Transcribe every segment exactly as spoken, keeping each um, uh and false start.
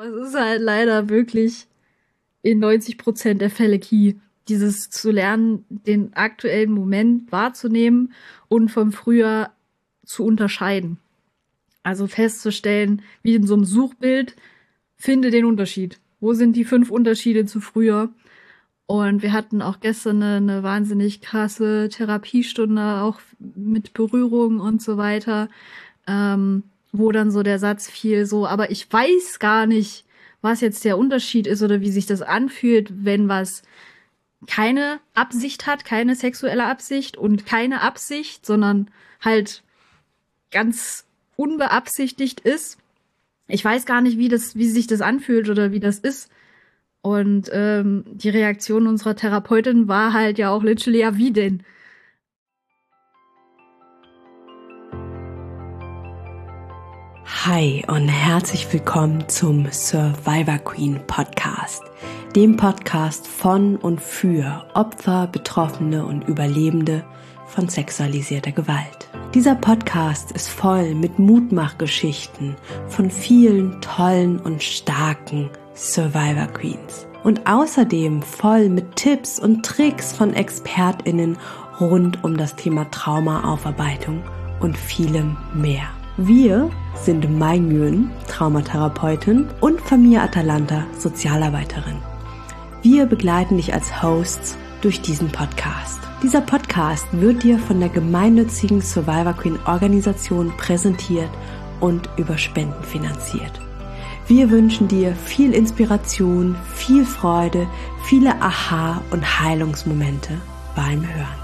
Aber es ist halt leider wirklich in neunzig Prozent der Fälle key. Dieses zu lernen, den aktuellen Moment wahrzunehmen und vom Frühjahr zu unterscheiden. Also festzustellen, wie in so einem Suchbild, finde den Unterschied. Wo sind die fünf Unterschiede zu früher? Und wir hatten auch gestern eine, eine wahnsinnig krasse Therapiestunde, auch mit Berührung und so weiter, ähm, wo dann so der Satz fiel, so, aber ich weiß gar nicht, was jetzt der Unterschied ist oder wie sich das anfühlt, wenn was keine Absicht hat, keine sexuelle Absicht und keine Absicht, sondern halt ganz unbeabsichtigt ist. Ich weiß gar nicht, wie das, wie sich das anfühlt oder wie das ist. Und ähm, die Reaktion unserer Therapeutin war halt ja auch literally, ja, wie denn? Hi und herzlich willkommen zum Survivor Queen Podcast, dem Podcast von und für Opfer, Betroffene und Überlebende von sexualisierter Gewalt. Dieser Podcast ist voll mit Mutmachgeschichten von vielen tollen und starken Survivor Queens und außerdem voll mit Tipps und Tricks von ExpertInnen rund um das Thema Traumaaufarbeitung und vielem mehr. Wir sind Mai Nguyen, Traumatherapeutin, und Famia Atalanta, Sozialarbeiterin. Wir begleiten dich als Hosts durch diesen Podcast. Dieser Podcast wird dir von der gemeinnützigen Survivor Queen Organisation präsentiert und über Spenden finanziert. Wir wünschen dir viel Inspiration, viel Freude, viele Aha- und Heilungsmomente beim Hören.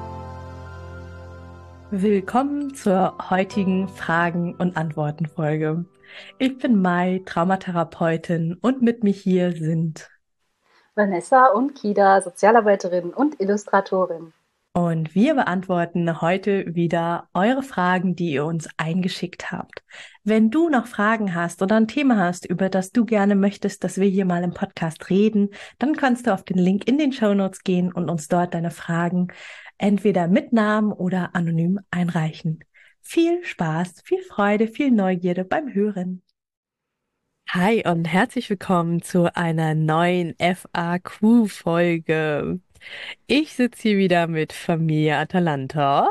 Willkommen zur heutigen Fragen- und Antworten-Folge. Ich bin Mai, Traumatherapeutin, und mit mir hier sind Vanessa und Kida, Sozialarbeiterin und Illustratorin. Und wir beantworten heute wieder eure Fragen, die ihr uns eingeschickt habt. Wenn du noch Fragen hast oder ein Thema hast, über das du gerne möchtest, dass wir hier mal im Podcast reden, dann kannst du auf den Link in den Shownotes gehen und uns dort deine Fragen entweder mit Namen oder anonym einreichen. Viel Spaß, viel Freude, viel Neugierde beim Hören. Hi und herzlich willkommen zu einer neuen F A Q-Folge. Ich sitze hier wieder mit Familie Atalanta.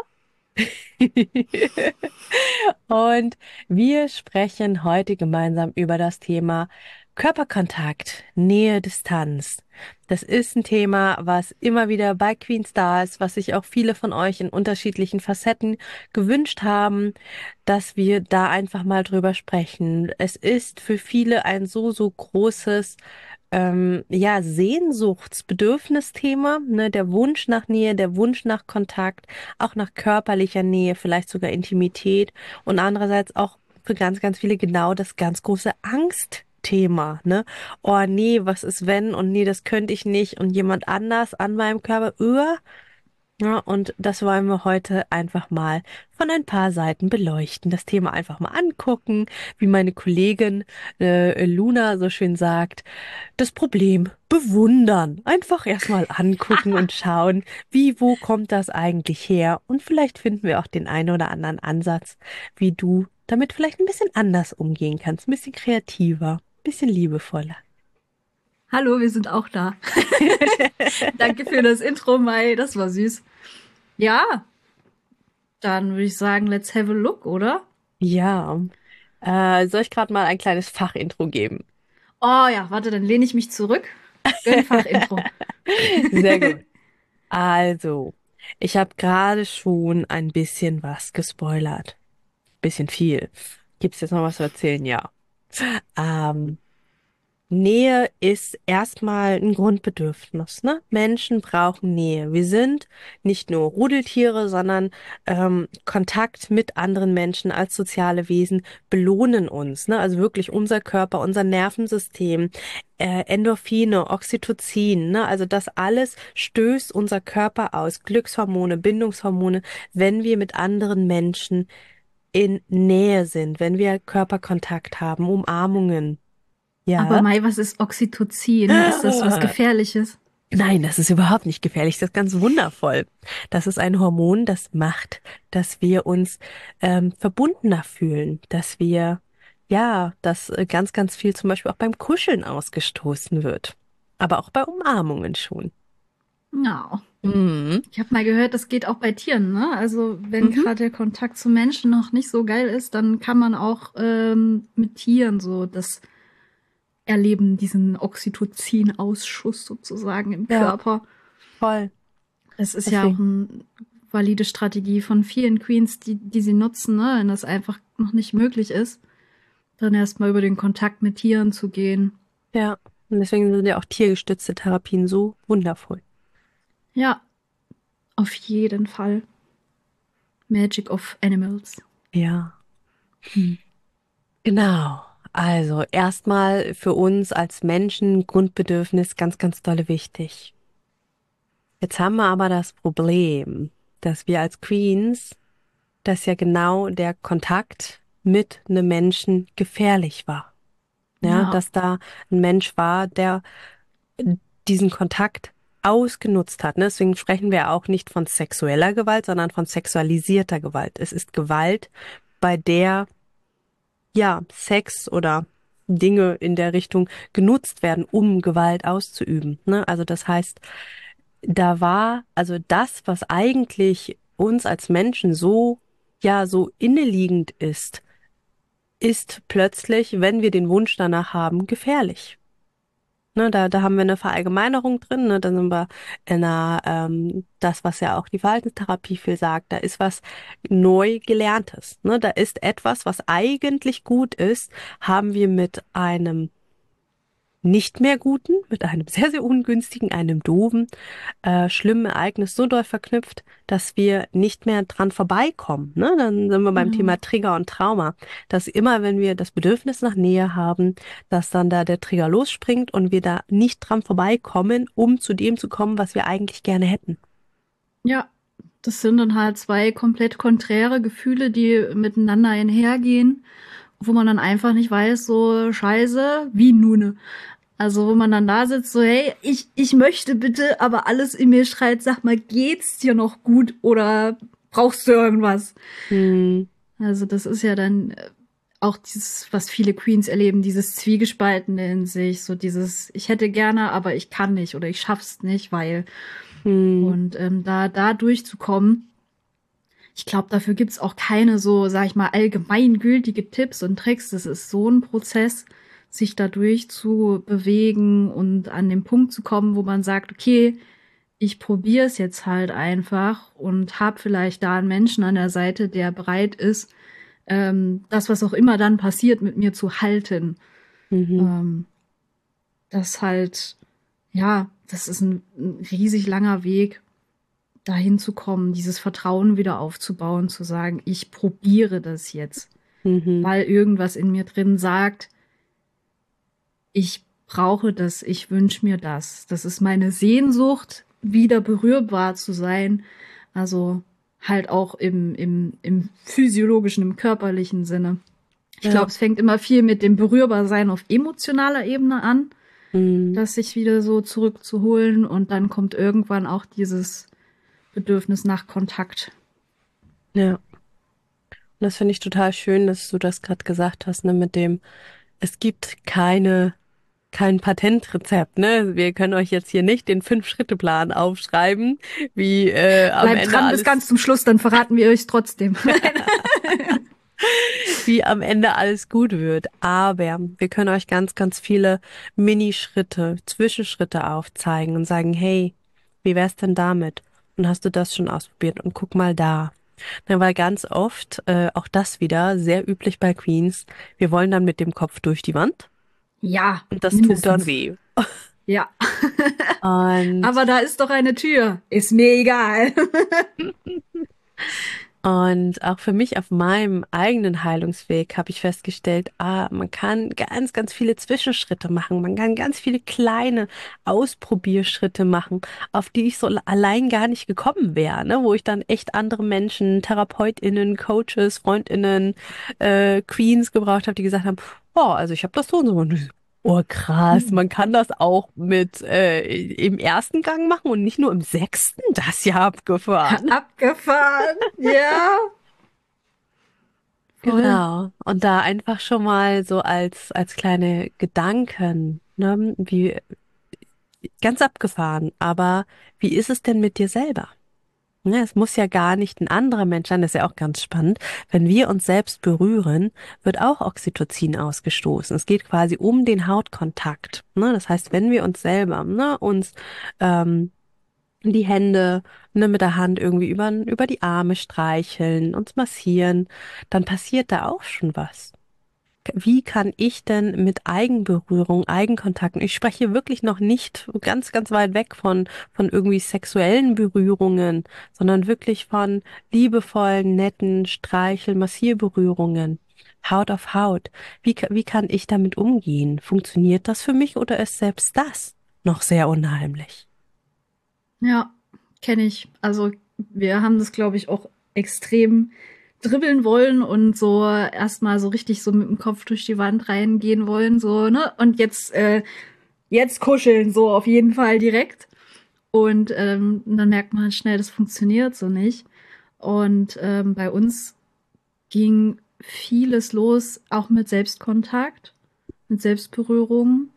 Und wir sprechen heute gemeinsam über das Thema Körperkontakt, Nähe, Distanz. Das ist ein Thema, was immer wieder bei Queens da ist, was sich auch viele von euch in unterschiedlichen Facetten gewünscht haben, dass wir da einfach mal drüber sprechen. Es ist für viele ein so, so großes ähm, ja, Sehnsuchtsbedürfnisthema, ne, der Wunsch nach Nähe, der Wunsch nach Kontakt, auch nach körperlicher Nähe, vielleicht sogar Intimität, und andererseits auch für ganz, ganz viele genau das ganz große Angstthema, ne? Oh nee, was ist wenn, und nee, das könnte ich nicht, und jemand anders an meinem Körper, öh. Ja, und das wollen wir heute einfach mal von ein paar Seiten beleuchten, das Thema einfach mal angucken, wie meine Kollegin äh, Luna so schön sagt, das Problem bewundern. Einfach erstmal angucken und schauen, wie, wo kommt das eigentlich her? Und vielleicht finden wir auch den einen oder anderen Ansatz, wie du damit vielleicht ein bisschen anders umgehen kannst, ein bisschen kreativer, ein bisschen liebevoller. Hallo, wir sind auch da. Danke für das Intro, Mai. Das war süß. Ja, dann würde ich sagen, let's have a look, oder? Ja, äh, soll ich gerade mal ein kleines Fachintro geben? Oh ja, warte, dann lehne ich mich zurück. Gönn Fachintro. Sehr gut. Also, ich habe gerade schon ein bisschen was gespoilert. Bisschen viel. Gibt's jetzt noch was zu erzählen? Ja. Ähm, Nähe ist erstmal ein Grundbedürfnis, ne? Menschen brauchen Nähe. Wir sind nicht nur Rudeltiere, sondern ähm, Kontakt mit anderen Menschen als soziale Wesen belohnen uns, ne? Also wirklich unser Körper, unser Nervensystem, äh, Endorphine, Oxytocin, ne? Also das alles stößt unser Körper aus, Glückshormone, Bindungshormone, wenn wir mit anderen Menschen in Nähe sind, wenn wir Körperkontakt haben, Umarmungen. Aber Ja. Mai, was ist Oxytocin? Ist das was Gefährliches? Nein, das ist überhaupt nicht gefährlich. Das ist ganz wundervoll. Das ist ein Hormon, das macht, dass wir uns ähm, verbundener fühlen, dass wir ja, dass äh, ganz, ganz viel zum Beispiel auch beim Kuscheln ausgestoßen wird. Aber auch bei Umarmungen schon. Ja. Mhm. Ich habe mal gehört, das geht auch bei Tieren, ne? Also wenn Mhm. gerade der Kontakt zu Menschen noch nicht so geil ist, dann kann man auch ähm, mit Tieren so das erleben, diesen Oxytocin-Ausschuss sozusagen im Ja, Körper. voll. Es ist ja auch Deswegen. eine valide Strategie von vielen Queens, die, die sie nutzen, ne? Wenn das einfach noch nicht möglich ist, dann erstmal über den Kontakt mit Tieren zu gehen. Ja. Und deswegen sind ja auch tiergestützte Therapien so wundervoll. Ja, auf jeden Fall. Magic of Animals. Ja. Hm. Genau. Also erstmal für uns als Menschen Grundbedürfnis ganz, ganz dolle wichtig. Jetzt haben wir aber das Problem, dass wir als Queens, dass ja genau der Kontakt mit einem Menschen gefährlich war. Ja, Ja, dass da ein Mensch war, der diesen Kontakt ausgenutzt hat. Ne? Deswegen sprechen wir auch nicht von sexueller Gewalt, sondern von sexualisierter Gewalt. Es ist Gewalt, bei der ja Sex oder Dinge in der Richtung genutzt werden, um Gewalt auszuüben. Ne? Also das heißt, da war also das, was eigentlich uns als Menschen so ja so inneliegend ist, ist plötzlich, wenn wir den Wunsch danach haben, gefährlich. Ne, da, da haben wir eine Verallgemeinerung drin, ne, da sind wir in einer, ähm, das, was ja auch die Verhaltenstherapie viel sagt, da ist was neu Gelerntes, ne, da ist etwas, was eigentlich gut ist, haben wir mit einem nicht mehr guten, mit einem sehr, sehr ungünstigen, einem doofen, äh, schlimmen Ereignis so doll verknüpft, dass wir nicht mehr dran vorbeikommen. Ne? Dann sind wir beim genau. Thema Trigger und Trauma, dass immer, wenn wir das Bedürfnis nach Nähe haben, dass dann da der Trigger losspringt und wir da nicht dran vorbeikommen, um zu dem zu kommen, was wir eigentlich gerne hätten. Ja, das sind dann halt zwei komplett konträre Gefühle, die miteinander einhergehen, wo man dann einfach nicht weiß, so scheiße, wie nun. Also wo man dann da sitzt, so hey, ich, ich möchte bitte, aber alles in mir schreit, sag mal, geht's dir noch gut oder brauchst du irgendwas? Hm, Also das ist ja dann äh, auch dieses, was viele Queens erleben, dieses Zwiegespaltene in sich, so dieses, ich hätte gerne, aber ich kann nicht oder ich schaff's nicht, weil. hm, Und ähm, da, da durchzukommen, ich glaube, dafür gibt's auch keine so, sag ich mal, allgemeingültige Tipps und Tricks. Das ist so ein Prozess, sich dadurch zu bewegen und an den Punkt zu kommen, wo man sagt, okay, ich probiere es jetzt halt einfach und habe vielleicht da einen Menschen an der Seite, der bereit ist, ähm, das, was auch immer dann passiert, mit mir zu halten. mhm, Ähm, das halt, ja, das ist ein, ein riesig langer Weg, dahin zu kommen, dieses Vertrauen wieder aufzubauen, zu sagen, ich probiere das jetzt, mhm, weil irgendwas in mir drin sagt, ich brauche das, ich wünsche mir das. Das ist meine Sehnsucht, wieder berührbar zu sein. Also halt auch im, im, im physiologischen, im körperlichen Sinne. Ich ja, glaube, es fängt immer viel mit dem Berührbarsein auf emotionaler Ebene an, hm, das sich wieder so zurückzuholen und dann kommt irgendwann auch dieses Bedürfnis nach Kontakt. ja. Und das finde ich total schön, dass du das gerade gesagt hast, ne, mit dem, es gibt keine kein Patentrezept, ne? Wir können euch jetzt hier nicht den Fünf-Schritte-Plan aufschreiben, wie äh, am Bleibt Ende dran bis alles, ganz zum Schluss, dann verraten wir euch trotzdem. wie am Ende alles gut wird. Aber wir können euch ganz, ganz viele Minischritte, Zwischenschritte aufzeigen und sagen, hey, wie wär's denn damit? Und hast du das schon ausprobiert? Und guck mal da. Na, weil ganz oft, äh, auch das wieder, sehr üblich bei Queens, wir wollen dann mit dem Kopf durch die Wand Ja, und das tut dann mindestens. weh. Ja. Und Aber da ist doch eine Tür. Ist mir egal. Und auch für mich auf meinem eigenen Heilungsweg habe ich festgestellt, ah, man kann ganz, ganz viele Zwischenschritte machen. Man kann ganz viele kleine Ausprobierschritte machen, auf die ich so allein gar nicht gekommen wäre, ne? Wo ich dann echt andere Menschen, TherapeutInnen, Coaches, FreundInnen, äh, Queens gebraucht habe, die gesagt haben, oh, also ich habe das so und so. Und ich so, oh, krass, man kann das auch mit äh, im ersten Gang machen und nicht nur im sechsten. Das ist ja abgefahren. Abgefahren. Ja. Voll. Genau. Und da einfach schon mal so als, als kleine Gedanken, ne, wie ganz abgefahren. Aber wie ist es denn mit dir selber? Ne, es muss ja gar nicht ein anderer Mensch sein, das ist ja auch ganz spannend. Wenn wir uns selbst berühren, wird auch Oxytocin ausgestoßen. Es geht quasi um den Hautkontakt. Ne? Das heißt, wenn wir uns selber, ne, uns ähm, die Hände, ne, mit der Hand irgendwie über, über die Arme streicheln, uns massieren, dann passiert da auch schon was. Wie kann ich denn mit Eigenberührung, Eigenkontakten, ich spreche hier wirklich noch nicht ganz, ganz weit weg von, von irgendwie sexuellen Berührungen, sondern wirklich von liebevollen, netten Streichel-, Massierberührungen, Haut auf Haut. Wie, ka- wie kann ich damit umgehen? Funktioniert das für mich oder ist selbst das noch sehr unheimlich? Ja, kenne ich. Also wir haben das, glaube ich, auch extrem dribbeln wollen und so erstmal so richtig so mit dem Kopf durch die Wand reingehen wollen, so, ne? Und jetzt, äh, jetzt kuscheln, so auf jeden Fall direkt. Und ähm, dann merkt man schnell, das funktioniert so nicht. Und ähm, bei uns ging vieles los, auch mit Selbstkontakt, mit Selbstberührung.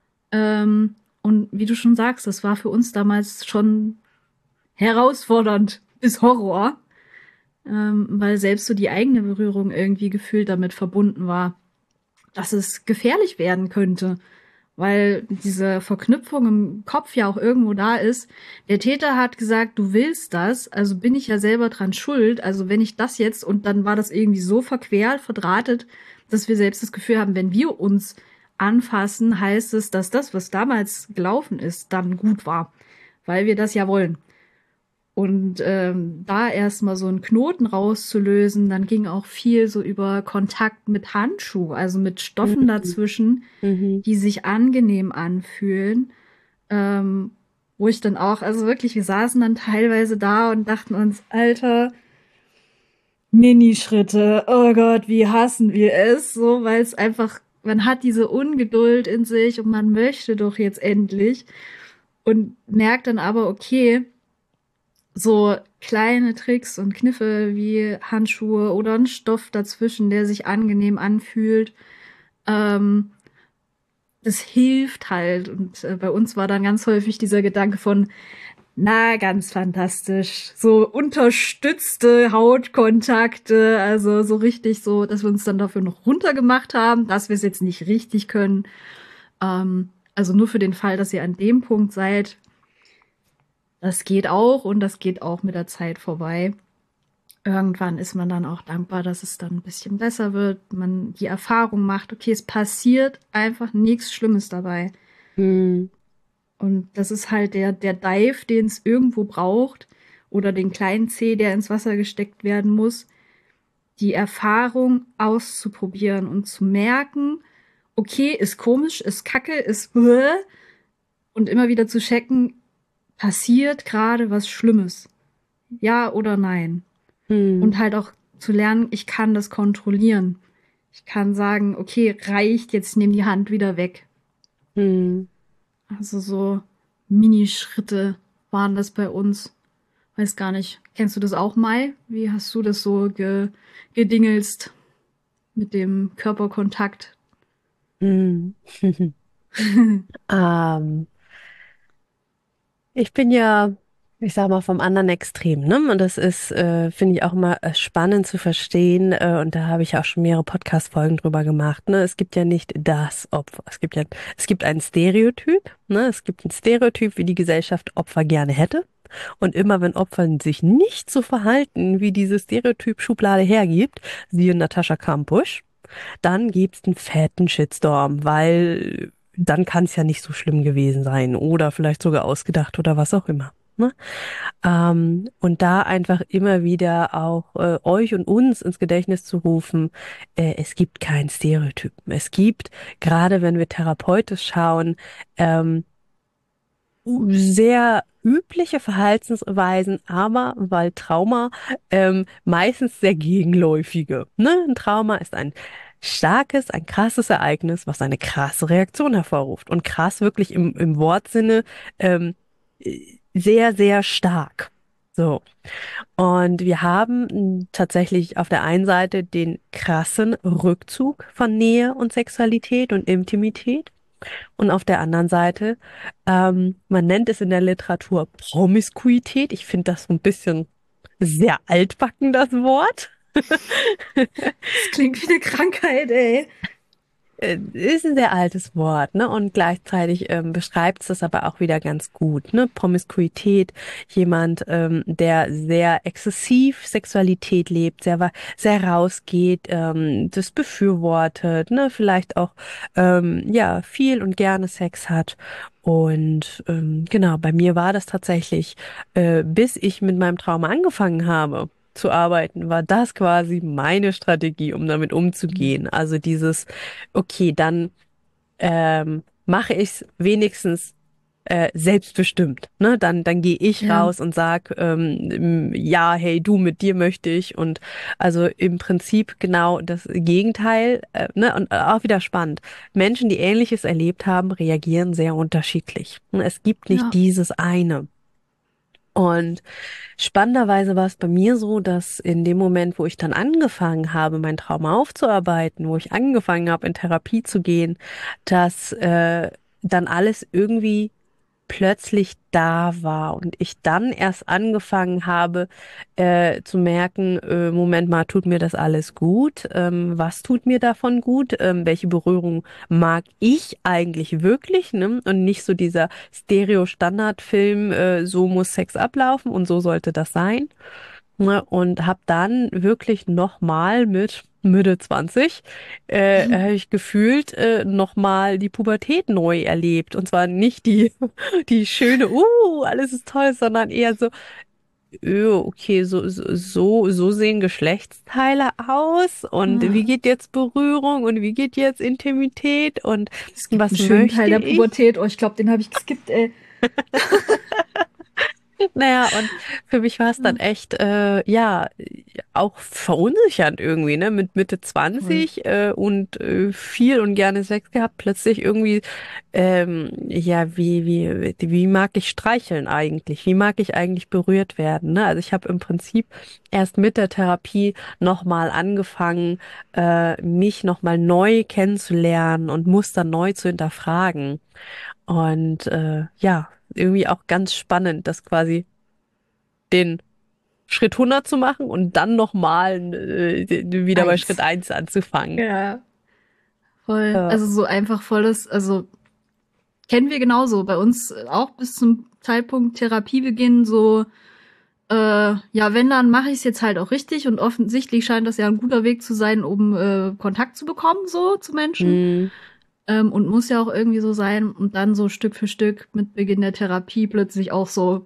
Ähm, und wie du schon sagst, das war für uns damals schon herausfordernd bis Horror, ähm, weil selbst so die eigene Berührung irgendwie gefühlt damit verbunden war, dass es gefährlich werden könnte, weil diese Verknüpfung im Kopf ja auch irgendwo da ist. Der Täter hat gesagt, du willst das, also bin ich ja selber dran schuld, also wenn ich das jetzt, und dann war das irgendwie so verquert, verdrahtet, dass wir selbst das Gefühl haben, wenn wir uns anfassen, heißt es, dass das, was damals gelaufen ist, dann gut war, weil wir das ja wollen. Und ähm, da erstmal so einen Knoten rauszulösen, dann ging auch viel so über Kontakt mit Handschuh, also mit Stoffen Mhm. dazwischen, Mhm. die sich angenehm anfühlen. Ähm, wo ich dann auch, also wirklich, wir saßen dann teilweise da und dachten uns, Alter, Minischritte, oh Gott, wie hassen wir es, so, weil es einfach, man hat diese Ungeduld in sich und man möchte doch jetzt endlich und merkt dann aber, okay, so kleine Tricks und Kniffe wie Handschuhe oder ein Stoff dazwischen, der sich angenehm anfühlt. Ähm, das hilft halt. Und äh, bei uns war dann ganz häufig dieser Gedanke von, na, ganz fantastisch. So unterstützte Hautkontakte, also so richtig so, dass wir uns dann dafür noch runtergemacht haben, dass wir es jetzt nicht richtig können. Ähm, also nur für den Fall, dass ihr an dem Punkt seid, das geht auch und das geht auch mit der Zeit vorbei. Irgendwann ist man dann auch dankbar, dass es dann ein bisschen besser wird. Man die Erfahrung macht, okay, es passiert einfach nichts Schlimmes dabei. Mhm. Und das ist halt der, der Dive, den es irgendwo braucht. Oder den kleinen Zeh, der ins Wasser gesteckt werden muss. Die Erfahrung auszuprobieren und zu merken, okay, ist komisch, ist kacke, ist und immer wieder zu checken, passiert gerade was Schlimmes. Ja oder nein. Und Mhm. halt auch zu lernen, ich kann das kontrollieren. Ich kann sagen, okay, reicht, jetzt nimm die Hand wieder weg. Mhm. Also so Minischritte waren das bei uns. Weiß gar nicht. Kennst du das auch, Mai? Wie hast du das so ge gedingelst mit dem Körperkontakt? Mhm. Ähm, Ich bin ja, ich sag mal, vom anderen Extrem, ne? Und das ist, äh, finde ich auch mal äh, spannend zu verstehen. Äh, und da habe ich auch schon mehrere Podcast-Folgen drüber gemacht, ne? Es gibt ja nicht das Opfer. Es gibt ja, es gibt ein Stereotyp, ne? Es gibt ein Stereotyp, wie die Gesellschaft Opfer gerne hätte. Und immer wenn Opfer sich nicht so verhalten, wie diese Stereotyp-Schublade hergibt, siehe Natascha Kampusch, dann gibt's einen fetten Shitstorm, weil dann kann es ja nicht so schlimm gewesen sein oder vielleicht sogar ausgedacht oder was auch immer. Ne? Ähm, und da einfach immer wieder auch äh, euch und uns ins Gedächtnis zu rufen, äh, es gibt kein Stereotyp. Es gibt, gerade wenn wir therapeutisch schauen, ähm, sehr übliche Verhaltensweisen, aber weil Trauma ähm, meistens sehr gegenläufige. Ne? Ein Trauma ist ein starkes, ein krasses Ereignis, was eine krasse Reaktion hervorruft. Und krass wirklich im, im Wortsinne ähm, äh, sehr, sehr stark. So. Und wir haben m, tatsächlich auf der einen Seite den krassen Rückzug von Nähe und Sexualität und Intimität. Und auf der anderen Seite, ähm, man nennt es in der Literatur Promiskuität. Ich finde das so ein bisschen sehr altbacken, das Wort. Das klingt wie eine Krankheit, ey. Äh, Ist ein sehr altes Wort, ne? Und gleichzeitig ähm, beschreibt es das aber auch wieder ganz gut, ne? Promiskuität, jemand, ähm, der sehr exzessiv Sexualität lebt, sehr wa- sehr rausgeht, ähm, das befürwortet, ne? Vielleicht auch ähm, ja viel und gerne Sex hat. Und ähm, genau, bei mir war das tatsächlich, äh, bis ich mit meinem Trauma angefangen habe zu arbeiten, war das quasi meine Strategie, um damit umzugehen. Also dieses okay, dann ähm, mache ich es wenigstens äh, selbstbestimmt. Ne? Dann, dann gehe ich Ja, raus und sag, ähm, ja, hey, du, mit dir möchte ich. Und also im Prinzip genau das Gegenteil. Äh, ne? Und auch wieder spannend. Menschen, die Ähnliches erlebt haben, reagieren sehr unterschiedlich. Es gibt nicht ja. dieses eine. Und spannenderweise war es bei mir so, dass in dem Moment, wo ich dann angefangen habe, mein Trauma aufzuarbeiten, wo ich angefangen habe, in Therapie zu gehen, dass äh, dann alles irgendwie plötzlich da war und ich dann erst angefangen habe äh, zu merken, äh, Moment mal, tut mir das alles gut? Ähm, was tut mir davon gut? Ähm, welche Berührung mag ich eigentlich wirklich? Ne? Und nicht so dieser Stereo-Standardfilm, äh, so muss Sex ablaufen und so sollte das sein. Ne? Und habe dann wirklich nochmal mit Mitte zwanzig äh, habe ich gefühlt äh, nochmal die Pubertät neu erlebt. Und zwar nicht die, die schöne, uh, alles ist toll, sondern eher so, öh, okay, so, so, so so sehen Geschlechtsteile aus und wie Ah, geht jetzt Berührung und wie geht jetzt Intimität und es gibt einen was schönen Teil möchte der ich? Pubertät. Oh, ich glaube, den habe ich geskippt, ey. Naja, und für mich war es dann echt, äh, ja, auch verunsichernd irgendwie, ne? Mit Mitte Voll. zwanzig äh, und äh, viel und gerne Sex gehabt, plötzlich irgendwie, ähm, ja, wie, wie, wie mag ich streicheln eigentlich? Wie mag ich eigentlich berührt werden, ne? Also ich habe im Prinzip erst mit der Therapie nochmal angefangen, äh, mich nochmal neu kennenzulernen und Muster neu zu hinterfragen. Und äh, ja, irgendwie auch ganz spannend, das quasi den Schritt hundert zu machen und dann nochmal äh, wieder bei Schritt Eins. eins anzufangen. Ja, voll. Ja. Also so einfach volles, also kennen wir genauso. Bei uns auch bis zum Zeitpunkt Therapiebeginn so, äh, ja, wenn, dann mache ich es jetzt halt auch richtig und offensichtlich scheint das ja ein guter Weg zu sein, um äh, Kontakt zu bekommen, so zu Menschen. Hm, Ähm, und muss ja auch irgendwie so sein. Und dann so Stück für Stück mit Beginn der Therapie plötzlich auch so,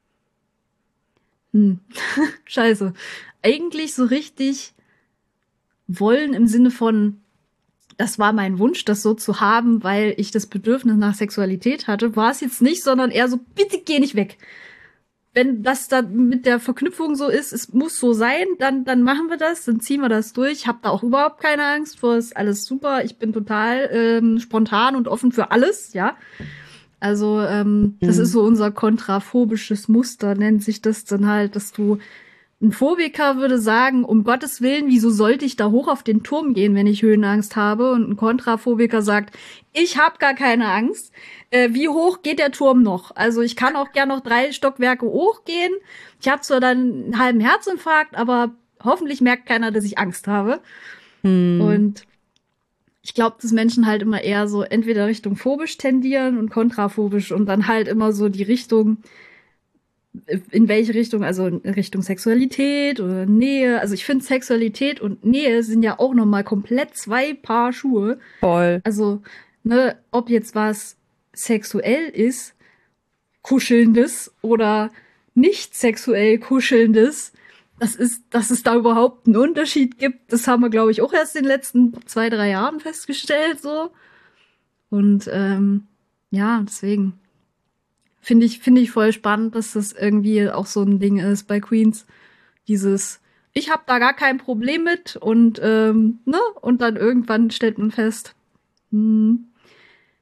hm, scheiße. Eigentlich so richtig wollen im Sinne von, das war mein Wunsch, das so zu haben, weil ich das Bedürfnis nach Sexualität hatte, war es jetzt nicht, sondern eher so, bitte geh nicht weg. Wenn das dann mit der Verknüpfung so ist, es muss so sein, dann, dann machen wir das, dann ziehen wir das durch. Hab da auch überhaupt keine Angst vor, ist alles super. Ich bin total ähm, spontan und offen für alles, ja. Also, ähm, das ist hm, so unser kontraphobisches Muster, nennt sich das dann halt, dass du ein Phobiker würde sagen, um Gottes Willen, wieso sollte ich da hoch auf den Turm gehen, wenn ich Höhenangst habe? Und ein Kontraphobiker sagt, ich habe gar keine Angst. Äh, wie hoch geht der Turm noch? Also ich kann auch gern noch drei Stockwerke hochgehen. Ich habe zwar dann einen halben Herzinfarkt, aber hoffentlich merkt keiner, dass ich Angst habe. hm, Und ich glaube, dass Menschen halt immer eher so entweder Richtung phobisch tendieren und kontraphobisch und dann halt immer so die Richtung, in welche Richtung, also in Richtung Sexualität oder Nähe. Also ich finde, Sexualität und Nähe sind ja auch noch mal komplett zwei Paar Schuhe. voll. Also, ne, ob jetzt was sexuell ist, kuschelndes oder nicht sexuell kuschelndes, das ist, dass es da überhaupt einen Unterschied gibt, das haben wir, glaube ich, auch erst in den letzten zwei, drei Jahren festgestellt, so. Und ähm, ja, deswegen. Finde ich, finde ich voll spannend, dass das irgendwie auch so ein Ding ist bei Queens. Dieses, ich habe da gar kein Problem mit und ähm, ne, und dann irgendwann stellt man fest, hm,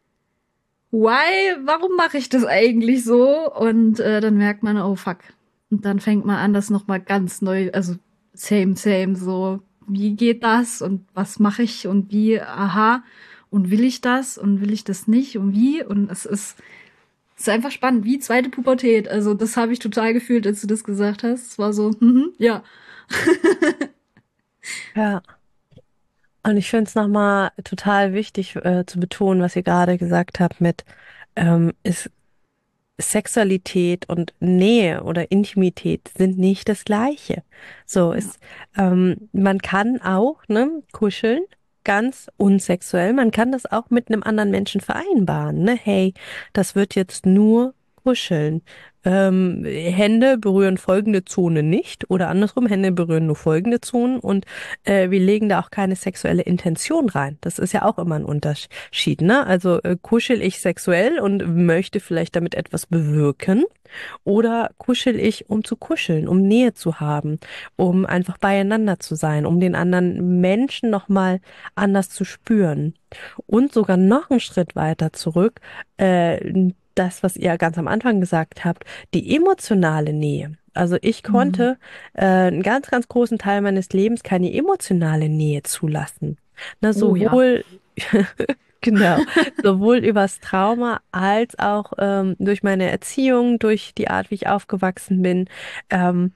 why, warum mache ich das eigentlich so? Und äh, dann merkt man, oh fuck, Und dann fängt man an, das nochmal ganz neu, also same, same, so, wie geht das und was mache ich und wie, aha, und will ich das und will ich das nicht und wie? Und es ist, es ist einfach spannend, wie zweite Pubertät. Also das habe ich total gefühlt, als du das gesagt hast. Es war so, mhm, ja. Ja. Und ich finde es nochmal total wichtig äh, zu betonen, was ihr gerade gesagt habt mit ähm, ist Sexualität und Nähe oder Intimität sind nicht das Gleiche. So Ja. ist, ähm, man kann auch, ne, kuscheln, ganz unsexuell. Man kann das auch mit einem anderen Menschen vereinbaren, ne? Hey, das wird jetzt nur kuscheln. Ähm, Hände berühren folgende Zone nicht oder andersrum, Hände berühren nur folgende Zonen und äh, wir legen da auch keine sexuelle Intention rein. Das ist ja auch immer ein Unterschied, ne? Also äh, kuschel ich sexuell und möchte vielleicht damit etwas bewirken oder kuschel ich, um zu kuscheln, um Nähe zu haben, um einfach beieinander zu sein, um den anderen Menschen nochmal anders zu spüren. Und sogar noch einen Schritt weiter zurück, äh, das, was ihr ganz am Anfang gesagt habt, die emotionale Nähe. Also ich Mhm. konnte äh, einen ganz, ganz großen Teil meines Lebens keine emotionale Nähe zulassen. Na, Oh ja. sowohl genau, sowohl übers Trauma als auch ähm, durch meine Erziehung, durch die Art, wie ich aufgewachsen bin. Ähm,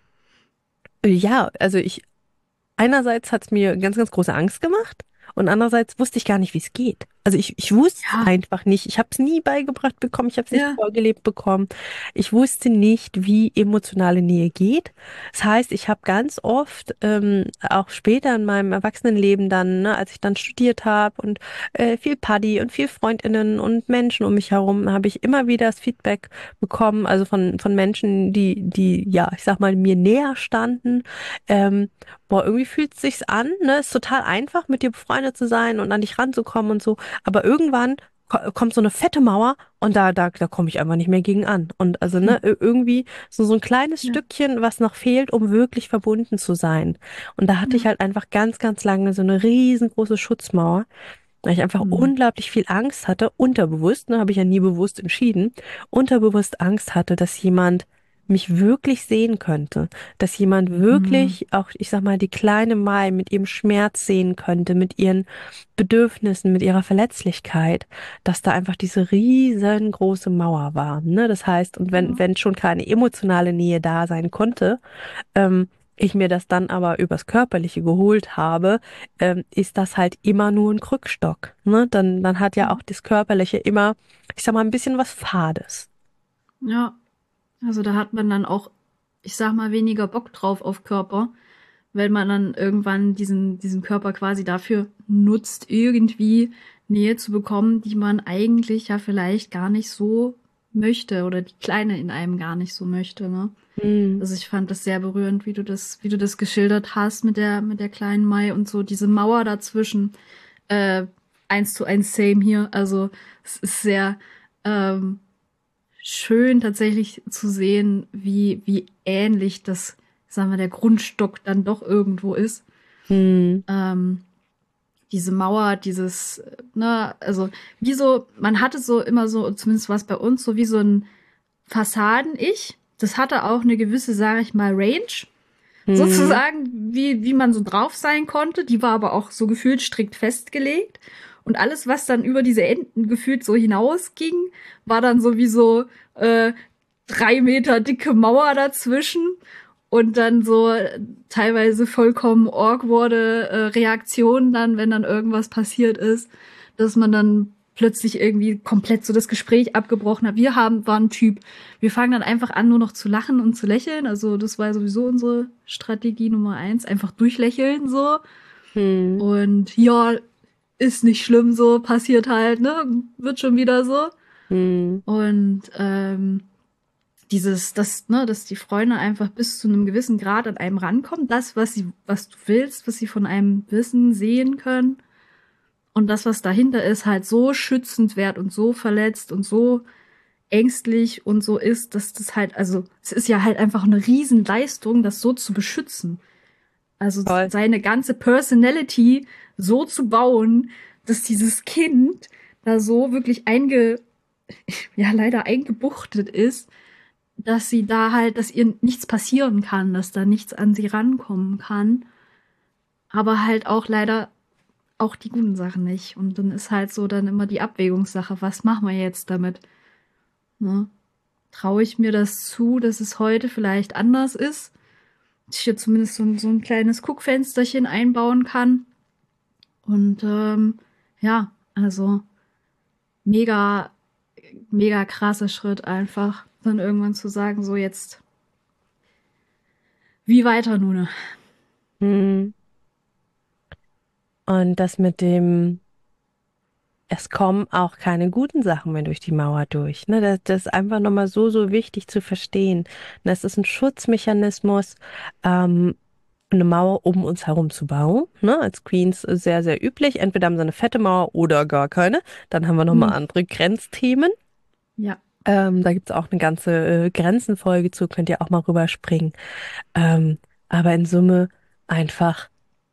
ja, also ich einerseits hat es mir ganz, ganz große Angst gemacht und andererseits wusste ich gar nicht, wie es geht. Also ich, ich wusste es Ja, einfach nicht. Ich habe es nie beigebracht bekommen, ich habe es nicht ja. vorgelebt bekommen. Ich wusste nicht, wie emotionale Nähe geht. Das heißt, ich habe ganz oft, ähm, auch später in meinem Erwachsenenleben dann, ne, als ich dann studiert habe und äh, viel Paddy und viel Freundinnen und Menschen um mich herum, habe ich immer wieder das Feedback bekommen, also von, von Menschen, die, die, ja, ich sag mal, mir näher standen. Ähm, Boah, irgendwie fühlt es sich an, ne? Ist total einfach, mit dir befreundet zu sein und an dich ranzukommen und so. Aber irgendwann ko- kommt so eine fette Mauer und da, da, da komme ich einfach nicht mehr gegen an. Und also, ne, ir- irgendwie so, so ein kleines Ja, Stückchen, was noch fehlt, um wirklich verbunden zu sein. Und da hatte ich ja. halt einfach ganz, ganz lange so eine riesengroße Schutzmauer, weil ich einfach Mhm. unglaublich viel Angst hatte, unterbewusst, ne, habe ich ja nie bewusst entschieden, unterbewusst Angst hatte, dass jemand mich wirklich sehen könnte, dass jemand Mhm. wirklich auch, ich sag mal, die kleine Mai mit ihrem Schmerz sehen könnte, mit ihren Bedürfnissen, mit ihrer Verletzlichkeit, dass da einfach diese riesengroße Mauer war, ne? Das heißt, und wenn, Ja. wenn schon keine emotionale Nähe da sein konnte, ähm, ich mir das dann aber übers Körperliche geholt habe, ähm, ist das halt immer nur ein Krückstock, ne? Dann, dann hat ja auch das Körperliche immer, ich sag mal, ein bisschen was Fades. Ja. Also da hat man dann auch, ich sag mal, weniger Bock drauf auf Körper, wenn man dann irgendwann diesen, diesen Körper quasi dafür nutzt, irgendwie Nähe zu bekommen, die man eigentlich ja vielleicht gar nicht so möchte oder die Kleine in einem gar nicht so möchte, ne? Hm. Also ich fand das sehr berührend, wie du das, wie du das geschildert hast mit der, mit der kleinen Mai und so diese Mauer dazwischen. Äh, eins zu eins same hier. Also es ist sehr, ähm, schön tatsächlich zu sehen, wie, wie ähnlich das, sagen wir, der Grundstock dann doch irgendwo ist. Hm. Ähm, diese Mauer, dieses, äh, ne, also wie so, man hatte so immer so, zumindest war es bei uns, so wie so ein Fassaden-Ich. Das hatte auch eine gewisse, sage ich mal, Range, Hm. sozusagen, wie, wie man so drauf sein konnte. Die war aber auch so gefühlt strikt festgelegt. Und alles, was dann über diese Enden gefühlt so hinausging, war dann sowieso äh, drei Meter dicke Mauer dazwischen und dann so teilweise vollkommen awkwarde äh, Reaktionen dann, wenn dann irgendwas passiert ist, dass man dann plötzlich irgendwie komplett so das Gespräch abgebrochen hat. Wir haben, waren ein Typ, wir fangen dann einfach an, nur noch zu lachen und zu lächeln. Also das war sowieso unsere Strategie Nummer eins, einfach durchlächeln so. Hm. Und ja, ist nicht schlimm so, passiert halt, ne? Wird schon wieder so. Hm. Und ähm, dieses, das, ne, dass die Freunde einfach bis zu einem gewissen Grad an einem rankommen, das, was sie, was du willst, was sie von einem wissen, sehen können. Und das, was dahinter ist, halt so schützenswert und so verletzt und so ängstlich und so ist, dass das halt, also es ist ja halt einfach eine Riesenleistung, das so zu beschützen. Also Toll. seine ganze Personality so zu bauen, dass dieses Kind da so wirklich einge, ja leider eingebuchtet ist, dass sie da halt, dass ihr nichts passieren kann, dass da nichts an sie rankommen kann. Aber halt auch leider auch die guten Sachen nicht. Und dann ist halt so dann immer die Abwägungssache, was machen wir jetzt damit? Ne? Traue ich mir das zu, dass es heute vielleicht anders ist? Dass ich hier zumindest so, ein- so ein kleines Guckfensterchen einbauen kann. Und ähm, ja, also mega, mega krasser Schritt einfach, dann irgendwann zu sagen, so jetzt, wie weiter nun? Hm. Und das mit dem, es kommen auch keine guten Sachen mehr durch die Mauer durch. Ne? Das, das ist einfach nochmal so, so wichtig zu verstehen. Das ist ein Schutzmechanismus, ähm, eine Mauer um uns herum zu bauen. Ne? Als Queens sehr, sehr üblich. Entweder haben sie eine fette Mauer oder gar keine. Dann haben wir nochmal Hm. andere Grenzthemen. Ja. Ähm, da gibt's auch eine ganze äh, Grenzenfolge zu, könnt ihr auch mal rüberspringen. Ähm, aber in Summe einfach.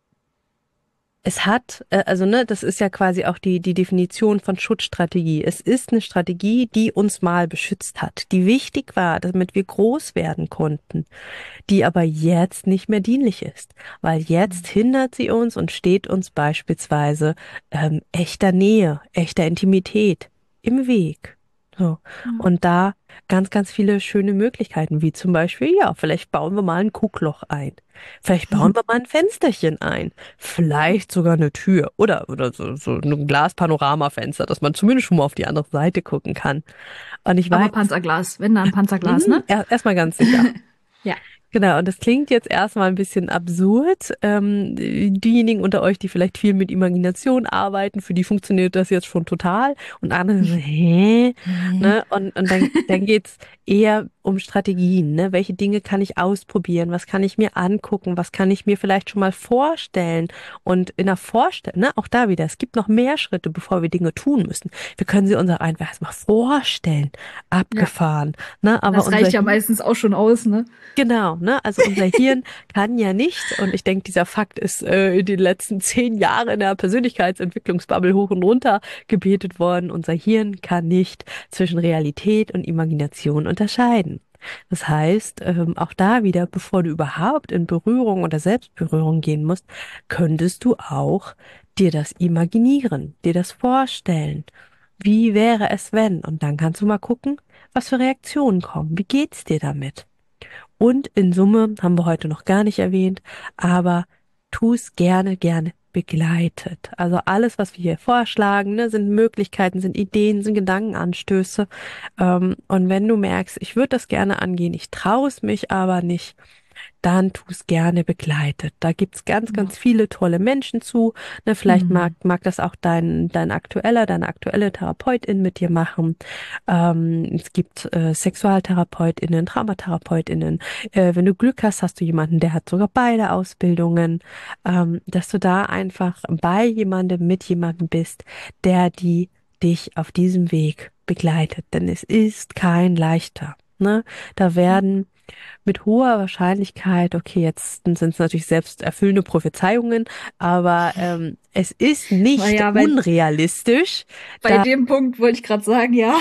Es hat, äh, also ne, das ist ja quasi auch die, die Definition von Schutzstrategie. Es ist eine Strategie, die uns mal beschützt hat, die wichtig war, damit wir groß werden konnten, die aber jetzt nicht mehr dienlich ist, weil jetzt hindert sie uns und steht uns beispielsweise ähm, echter Nähe, echter Intimität im Weg. So. Ja. Und da ganz, ganz viele schöne Möglichkeiten, wie zum Beispiel, ja, vielleicht bauen wir mal ein Guckloch ein. Vielleicht bauen wir mal ein Fensterchen ein. Vielleicht sogar eine Tür oder, oder so, so ein Glaspanoramafenster, dass man zumindest schon mal auf die andere Seite gucken kann. Und ich Aber weiß, Panzerglas, wenn dann Panzerglas, mhm, ne? er, erstmal ganz sicher. Ja. Genau, und das klingt jetzt erstmal ein bisschen absurd. Ähm, diejenigen unter euch, die vielleicht viel mit Imagination arbeiten, für die funktioniert das jetzt schon total. Und andere so, hä? Nee. Ne? Und, und dann, dann geht's eher um Strategien. Ne? Welche Dinge kann ich ausprobieren? Was kann ich mir angucken? Was kann ich mir vielleicht schon mal vorstellen? Und in der Vorstellung, ne, auch da wieder, es gibt noch mehr Schritte, bevor wir Dinge tun müssen. Wir können sie uns auch einfach erstmal vorstellen. Ja. Abgefahren. Ne? Aber Das unser reicht ja meistens auch schon aus, ne? Genau, ne? Also unser Hirn kann ja nicht, und ich denke, dieser Fakt ist äh, in den letzten zehn Jahren in der Persönlichkeitsentwicklungsbubble hoch und runter gebetet worden. Unser Hirn kann nicht zwischen Realität und Imagination unterscheiden. Das heißt, ähm, auch da wieder, bevor du überhaupt in Berührung oder Selbstberührung gehen musst, könntest du auch dir das imaginieren, dir das vorstellen. Wie wäre es, wenn? Und dann kannst du mal gucken, was für Reaktionen kommen. Wie geht's dir damit? Und in Summe haben wir heute noch gar nicht erwähnt, aber tu es gerne, gerne begleitet. Also alles, was wir hier vorschlagen, ne, sind Möglichkeiten, sind Ideen, sind Gedankenanstöße. Ähm, und wenn du merkst, ich würde das gerne angehen, ich traue es mich aber nicht, dann tu es gerne begleitet. Da gibt's ganz, Ja. ganz viele tolle Menschen zu. Ne, vielleicht mag, Mhm. mag das auch dein, dein aktueller, deine aktuelle Therapeutin mit dir machen. Ähm, es gibt äh, SexualtherapeutInnen, TraumatherapeutInnen. Äh, wenn du Glück hast, hast du jemanden, der hat sogar beide Ausbildungen. Ähm, dass du da einfach bei jemandem, mit jemandem bist, der die dich auf diesem Weg begleitet. Denn es ist kein leichter. Ne? Da werden mit hoher Wahrscheinlichkeit, okay, jetzt sind es natürlich selbst erfüllende Prophezeiungen, aber ähm, es ist nicht Naja, bei, unrealistisch, bei dem Punkt wollte ich gerade sagen, ja.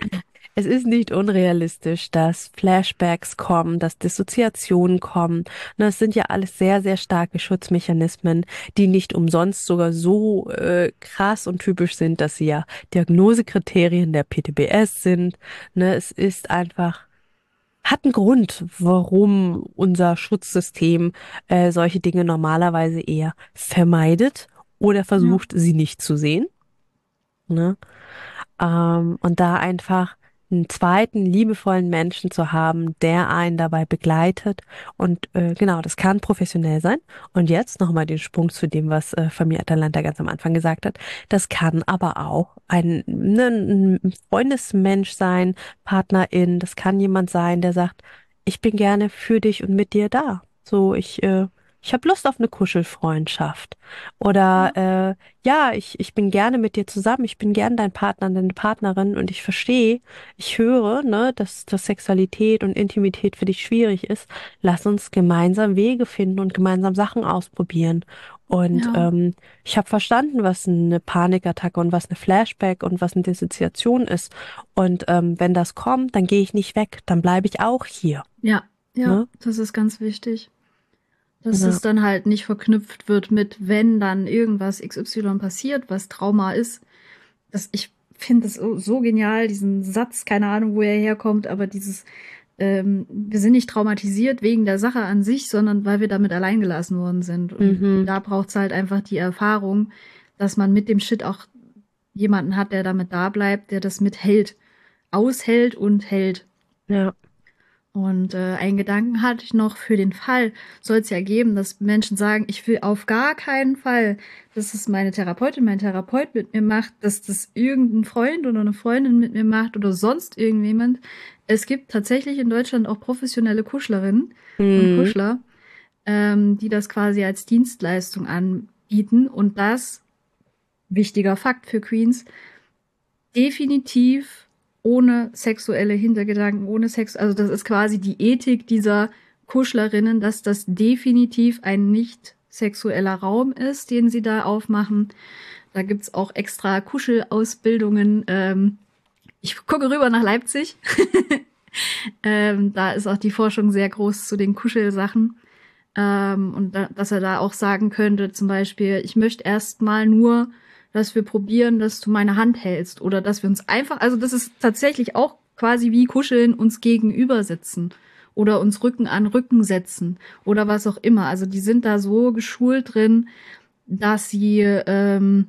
es ist nicht unrealistisch, dass Flashbacks kommen, dass Dissoziationen kommen. Und das sind ja alles sehr, sehr starke Schutzmechanismen, die nicht umsonst sogar so äh, krass und typisch sind, dass sie ja Diagnosekriterien der P T B S sind. Ne, es ist einfach hat einen Grund, warum unser Schutzsystem äh, solche Dinge normalerweise eher vermeidet oder Ja. versucht, sie nicht zu sehen. Ne? Ähm, und da einfach einen zweiten liebevollen Menschen zu haben, der einen dabei begleitet. Und äh, genau, das kann professionell sein. Und jetzt nochmal den Sprung zu dem, was äh, Famille Atalanta ganz am Anfang gesagt hat. Das kann aber auch ein, ne, ein Freundesmensch sein, Partnerin. Das kann jemand sein, der sagt, ich bin gerne für dich und mit dir da. So, ich, äh, ich habe Lust auf eine Kuschelfreundschaft. Oder äh, ja, ich, ich bin gerne mit dir zusammen, ich bin gern dein Partner, deine Partnerin und ich verstehe, ich höre, ne, dass, dass Sexualität und Intimität für dich schwierig ist. Lass uns gemeinsam Wege finden und gemeinsam Sachen ausprobieren. Und Ja, ähm, ich habe verstanden, was eine Panikattacke und was eine Flashback und was eine Dissoziation ist. Und ähm, wenn das kommt, dann gehe ich nicht weg, dann bleibe ich auch hier. ja, ja, Ne? das ist ganz wichtig. Dass Ja. es dann halt nicht verknüpft wird mit, wenn dann irgendwas X Y passiert, was Trauma ist. Das, ich finde es so, so genial, diesen Satz, keine Ahnung, wo er herkommt, aber dieses, ähm, wir sind nicht traumatisiert wegen der Sache an sich, sondern weil wir damit alleingelassen worden sind. Und Mhm. da braucht es halt einfach die Erfahrung, dass man mit dem Shit auch jemanden hat, der damit da bleibt, der das mithält, aushält und hält. Ja. Und äh, einen Gedanken hatte ich noch für den Fall, soll es ja geben, dass Menschen sagen, ich will auf gar keinen Fall, dass es meine Therapeutin, mein Therapeut mit mir macht, dass das irgendein Freund oder eine Freundin mit mir macht oder sonst irgendjemand. Es gibt tatsächlich in Deutschland auch professionelle Kuschlerinnen und Mhm. Kuschler, ähm, die das quasi als Dienstleistung anbieten. Und das, wichtiger Fakt für Queens, definitiv ohne sexuelle Hintergedanken, ohne Sex. Also das ist quasi die Ethik dieser Kuschlerinnen, dass das definitiv ein nicht sexueller Raum ist, den sie da aufmachen. Da gibt's auch extra Kuschelausbildungen. Ähm, ich gucke rüber nach Leipzig. ähm, da ist auch die Forschung sehr groß zu den Kuschelsachen. Ähm, und da, dass er da auch sagen könnte, zum Beispiel, ich möchte erst mal nur, dass wir probieren, dass du meine Hand hältst oder dass wir uns einfach, also das ist tatsächlich auch quasi wie Kuscheln, uns gegenüber sitzen oder uns Rücken an Rücken setzen oder was auch immer. Also die sind da so geschult drin, dass sie ähm,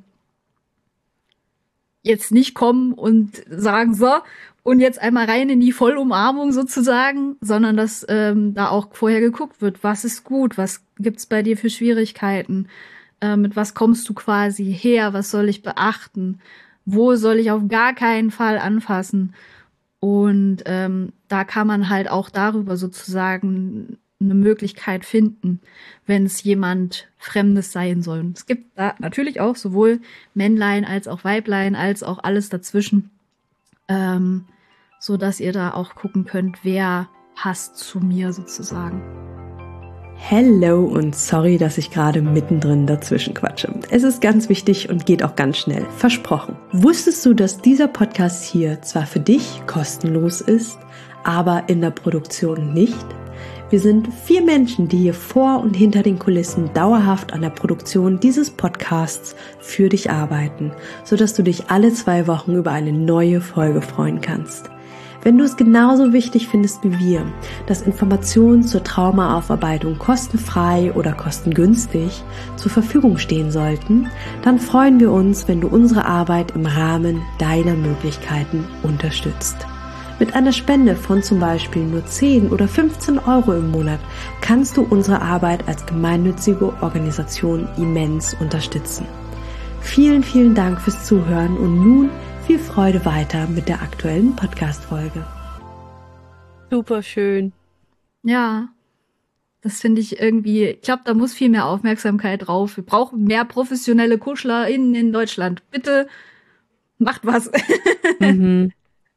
jetzt nicht kommen und sagen, so, und jetzt einmal rein in die Vollumarmung sozusagen, sondern dass ähm, da auch vorher geguckt wird, was ist gut, was gibt's bei dir für Schwierigkeiten, äh, mit was kommst du quasi her, was soll ich beachten, wo soll ich auf gar keinen Fall anfassen. Und ähm, da kann man halt auch darüber sozusagen eine Möglichkeit finden, wenn es jemand Fremdes sein soll. Und es gibt da natürlich auch sowohl Männlein als auch Weiblein als auch alles dazwischen, ähm, so dass ihr da auch gucken könnt, wer passt zu mir sozusagen. Hello und sorry, dass ich gerade mittendrin dazwischen quatsche. Es ist ganz wichtig und geht auch ganz schnell. Versprochen. Wusstest du, dass dieser Podcast hier zwar für dich kostenlos ist, aber in der Produktion nicht? Wir sind vier Menschen, die hier vor und hinter den Kulissen dauerhaft an der Produktion dieses Podcasts für dich arbeiten, sodass du dich alle zwei Wochen über eine neue Folge freuen kannst. Wenn du es genauso wichtig findest wie wir, dass Informationen zur Traumaaufarbeitung kostenfrei oder kostengünstig zur Verfügung stehen sollten, dann freuen wir uns, wenn du unsere Arbeit im Rahmen deiner Möglichkeiten unterstützt. Mit einer Spende von zum Beispiel nur zehn oder fünfzehn Euro im Monat kannst du unsere Arbeit als gemeinnützige Organisation immens unterstützen. Vielen, vielen Dank fürs Zuhören und nun viel Freude weiter mit der aktuellen Podcast-Folge. Super schön. Ja, das finde ich irgendwie, ich glaube, da muss viel mehr Aufmerksamkeit drauf. Wir brauchen mehr professionelle KuschlerInnen in Deutschland. Bitte macht was. Mhm.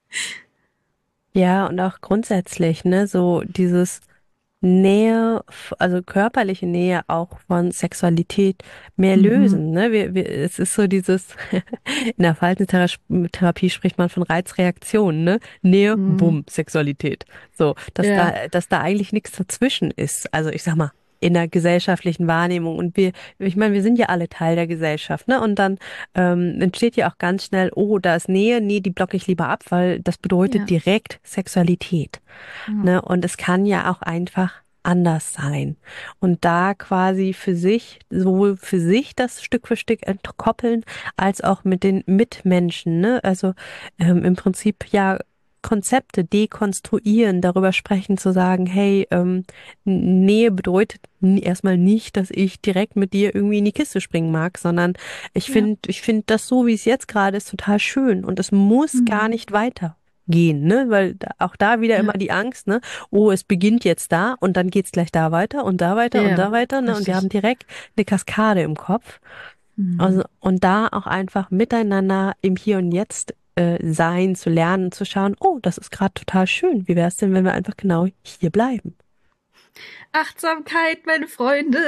Ja, und auch grundsätzlich, ne, so dieses Nähe, also körperliche Nähe auch von Sexualität mehr Mhm. lösen, ne? Wir, wir, es ist so dieses, in der Verhaltenstherapie spricht man von Reizreaktion, ne? Nähe, Mhm. bumm, Sexualität. So, dass Ja. da, dass da eigentlich nichts dazwischen ist. Also ich sag mal, in der gesellschaftlichen Wahrnehmung. Und wir, ich meine, wir sind ja alle Teil der Gesellschaft, ne? Und dann ähm, entsteht ja auch ganz schnell, oh, da ist Nähe, nee, die blocke ich lieber ab, weil das bedeutet Ja. direkt Sexualität. Ja. Ne? Und es kann ja auch einfach anders sein. Und da quasi für sich, sowohl für sich das Stück für Stück entkoppeln, als auch mit den Mitmenschen, ne? Also ähm, im Prinzip ja Konzepte dekonstruieren, darüber sprechen, zu sagen, hey, ähm, Nähe bedeutet n- erstmal nicht, dass ich direkt mit dir irgendwie in die Kiste springen mag, sondern ich Ja. finde, ich finde das so, wie es jetzt gerade ist, total schön und es muss Mhm. gar nicht weiter. gehen, ne? Weil da, auch da wieder immer Ja, die Angst, ne? Oh, es beginnt jetzt da und dann geht's gleich da weiter und da weiter und ja, da weiter, ne? Und wir haben richtig. direkt eine Kaskade im Kopf. Also, Mhm. und da auch einfach miteinander im Hier und Jetzt äh, sein, zu lernen, zu schauen, oh, das ist gerade total schön. Wie wäre es denn, wenn wir einfach genau hier bleiben? Achtsamkeit, meine Freunde.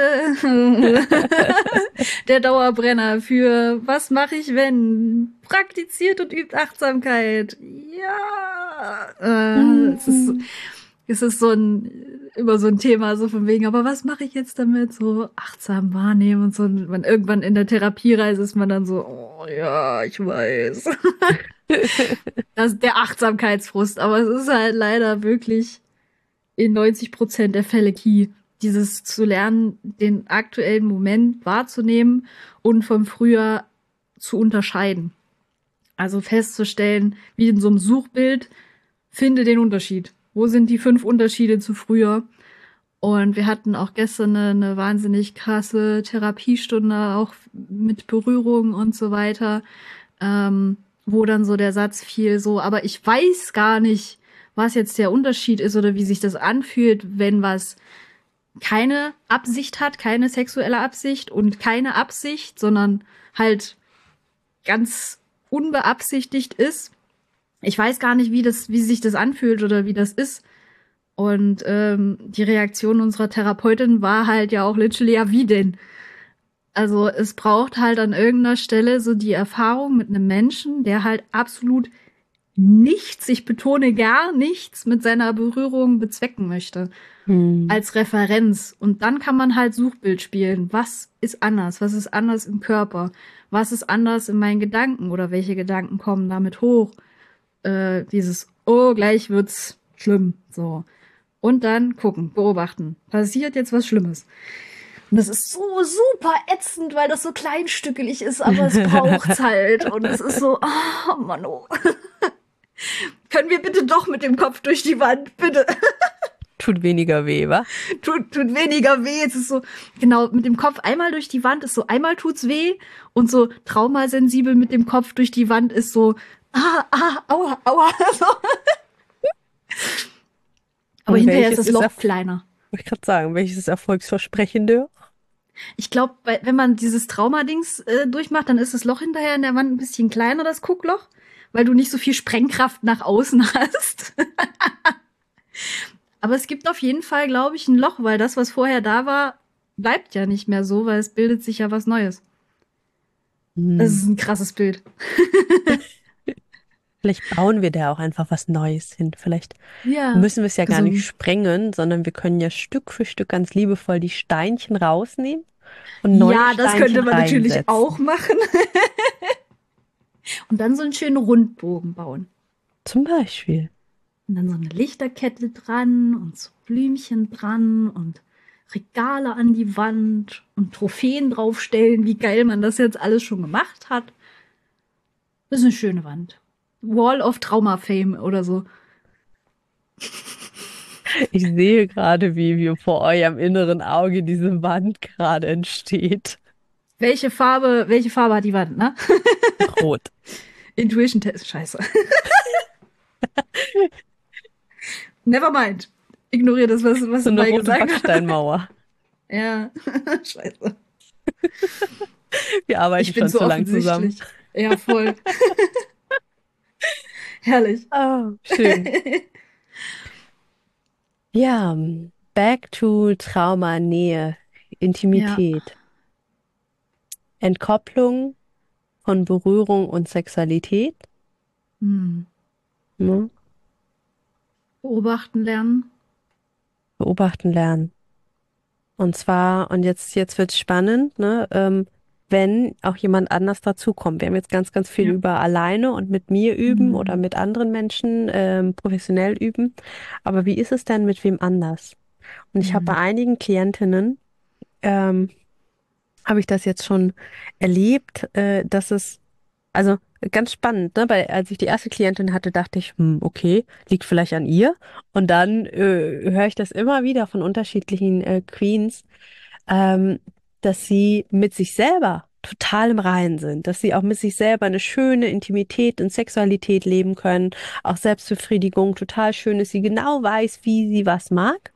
Der Dauerbrenner für was mache ich, wenn? Praktiziert und übt Achtsamkeit. Ja. Äh, es ist, Hm. es ist so ein, immer so ein Thema, so von wegen, aber was mache ich jetzt damit? So achtsam wahrnehmen und so. Und man irgendwann in der Therapiereise ist man dann so, oh ja, ich weiß. Das ist der Achtsamkeitsfrust, aber es ist halt leider wirklich in neunzig Prozent der Fälle key. Dieses zu lernen, den aktuellen Moment wahrzunehmen und vom Früher zu unterscheiden. Also festzustellen, wie in so einem Suchbild, finde den Unterschied. Wo sind die fünf Unterschiede zu früher? Und wir hatten auch gestern eine, eine wahnsinnig krasse Therapiestunde, auch mit Berührung und so weiter, ähm, wo dann so der Satz fiel, so, aber ich weiß gar nicht, was jetzt der Unterschied ist oder wie sich das anfühlt, wenn was keine Absicht hat, keine sexuelle Absicht und keine Absicht, sondern halt ganz unbeabsichtigt ist. Ich weiß gar nicht, wie das, wie sich das anfühlt oder wie das ist. Und ähm, die Reaktion unserer Therapeutin war halt ja auch literally, ja, wie denn? Also es braucht halt an irgendeiner Stelle so die Erfahrung mit einem Menschen, der halt absolut nichts, ich betone gar nichts, mit seiner Berührung bezwecken möchte. Hm. Als Referenz. Und dann kann man halt Suchbild spielen. Was ist anders? Was ist anders im Körper? Was ist anders in meinen Gedanken? Oder welche Gedanken kommen damit hoch? Äh, dieses, oh, gleich wird's schlimm. So. Und dann gucken, beobachten. Passiert jetzt was Schlimmes. Und das ist so super ätzend, weil das so kleinstückelig ist, aber es braucht's halt. Und es ist so, oh Mann, oh. Können wir bitte doch mit dem Kopf durch die Wand, bitte. Tut weniger weh, wa? Tut, tut weniger weh. Es ist so, genau, mit dem Kopf einmal durch die Wand ist so, einmal tut's weh. Und so traumasensibel mit dem Kopf durch die Wand ist so, ah, ah, aua, aua. So. Aber Und hinterher ist welches das Loch Erf- kleiner. Wollte ich gerade sagen, welches ist erfolgsversprechender? Ich glaube, wenn man dieses Traumadings äh, durchmacht, dann ist das Loch hinterher in der Wand ein bisschen kleiner, das Guckloch, weil du nicht so viel Sprengkraft nach außen hast. Aber es gibt auf jeden Fall, glaube ich, ein Loch, weil das, was vorher da war, bleibt ja nicht mehr so, weil es bildet sich ja was Neues. Das Hm. ist ein krasses Bild. Vielleicht bauen wir da auch einfach was Neues hin. Vielleicht Ja. müssen wir es ja gar Also, nicht sprengen, sondern wir können ja Stück für Stück ganz liebevoll die Steinchen rausnehmen und neue ja, das könnte Steinchen man natürlich auch reinsetzen. machen. Und dann so einen schönen Rundbogen bauen. Zum Beispiel. Und dann so eine Lichterkette dran und so Blümchen dran und Regale an die Wand und Trophäen draufstellen, wie geil man das jetzt alles schon gemacht hat. Das ist eine schöne Wand. Wall of Trauma Fame oder so. Ich sehe gerade, wie, wie vor eurem inneren Auge diese Wand gerade entsteht. Welche Farbe, welche Farbe hat die Wand, ne? Rot. Intuition Test, scheiße. Never mind. Ignoriere das, was, was So du eine mal rote gesagt hast. Backsteinmauer. Ja, scheiße. Wir arbeiten Ich bin schon so zu lang zusammen. offensichtlich. Ja, voll. Herrlich. Oh, schön. Ja, back to Trauma, Nähe, Ja. Intimität, Entkopplung von Berührung und Sexualität. Hm. Ne? Beobachten lernen. Beobachten lernen. Und zwar, und jetzt, jetzt wird's spannend, ne, ähm, wenn auch jemand anders dazukommt. Wir haben jetzt ganz, ganz viel Ja. über alleine und mit mir üben oder Hm. mit anderen Menschen ähm, professionell üben. Aber wie ist es denn mit wem anders? Und ich habe bei Hm. einigen Klientinnen, ähm, habe ich das jetzt schon erlebt, äh, dass es, also ganz spannend, ne? Weil als ich die erste Klientin hatte, dachte ich, hm, okay, liegt vielleicht an ihr. Und dann äh, höre ich das immer wieder von unterschiedlichen äh, Queens, ähm, dass sie mit sich selber total im Reinen sind, dass sie auch mit sich selber eine schöne Intimität und Sexualität leben können, auch Selbstbefriedigung total schön ist, sie genau weiß, wie sie was mag.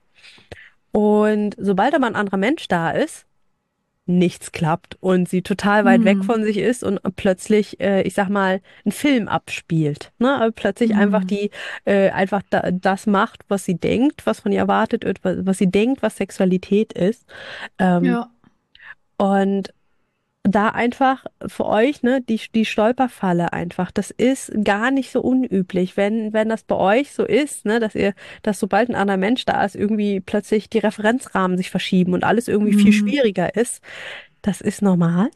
Und sobald aber ein anderer Mensch da ist, nichts klappt und sie total weit weg Hm. von sich ist und plötzlich, äh, ich sag mal, einen Film abspielt, ne? Also plötzlich einfach Hm. die, äh, einfach da, das macht, was sie denkt, was von ihr erwartet wird, was, was sie denkt, was Sexualität ist. Ähm, Ja. und da einfach für euch, ne, die, die Stolperfalle einfach, das ist gar nicht so unüblich, wenn, wenn das bei euch so ist, ne, dass ihr, dass sobald ein anderer Mensch da ist, irgendwie plötzlich die Referenzrahmen sich verschieben und alles irgendwie viel Hm. schwieriger ist. Das ist normal.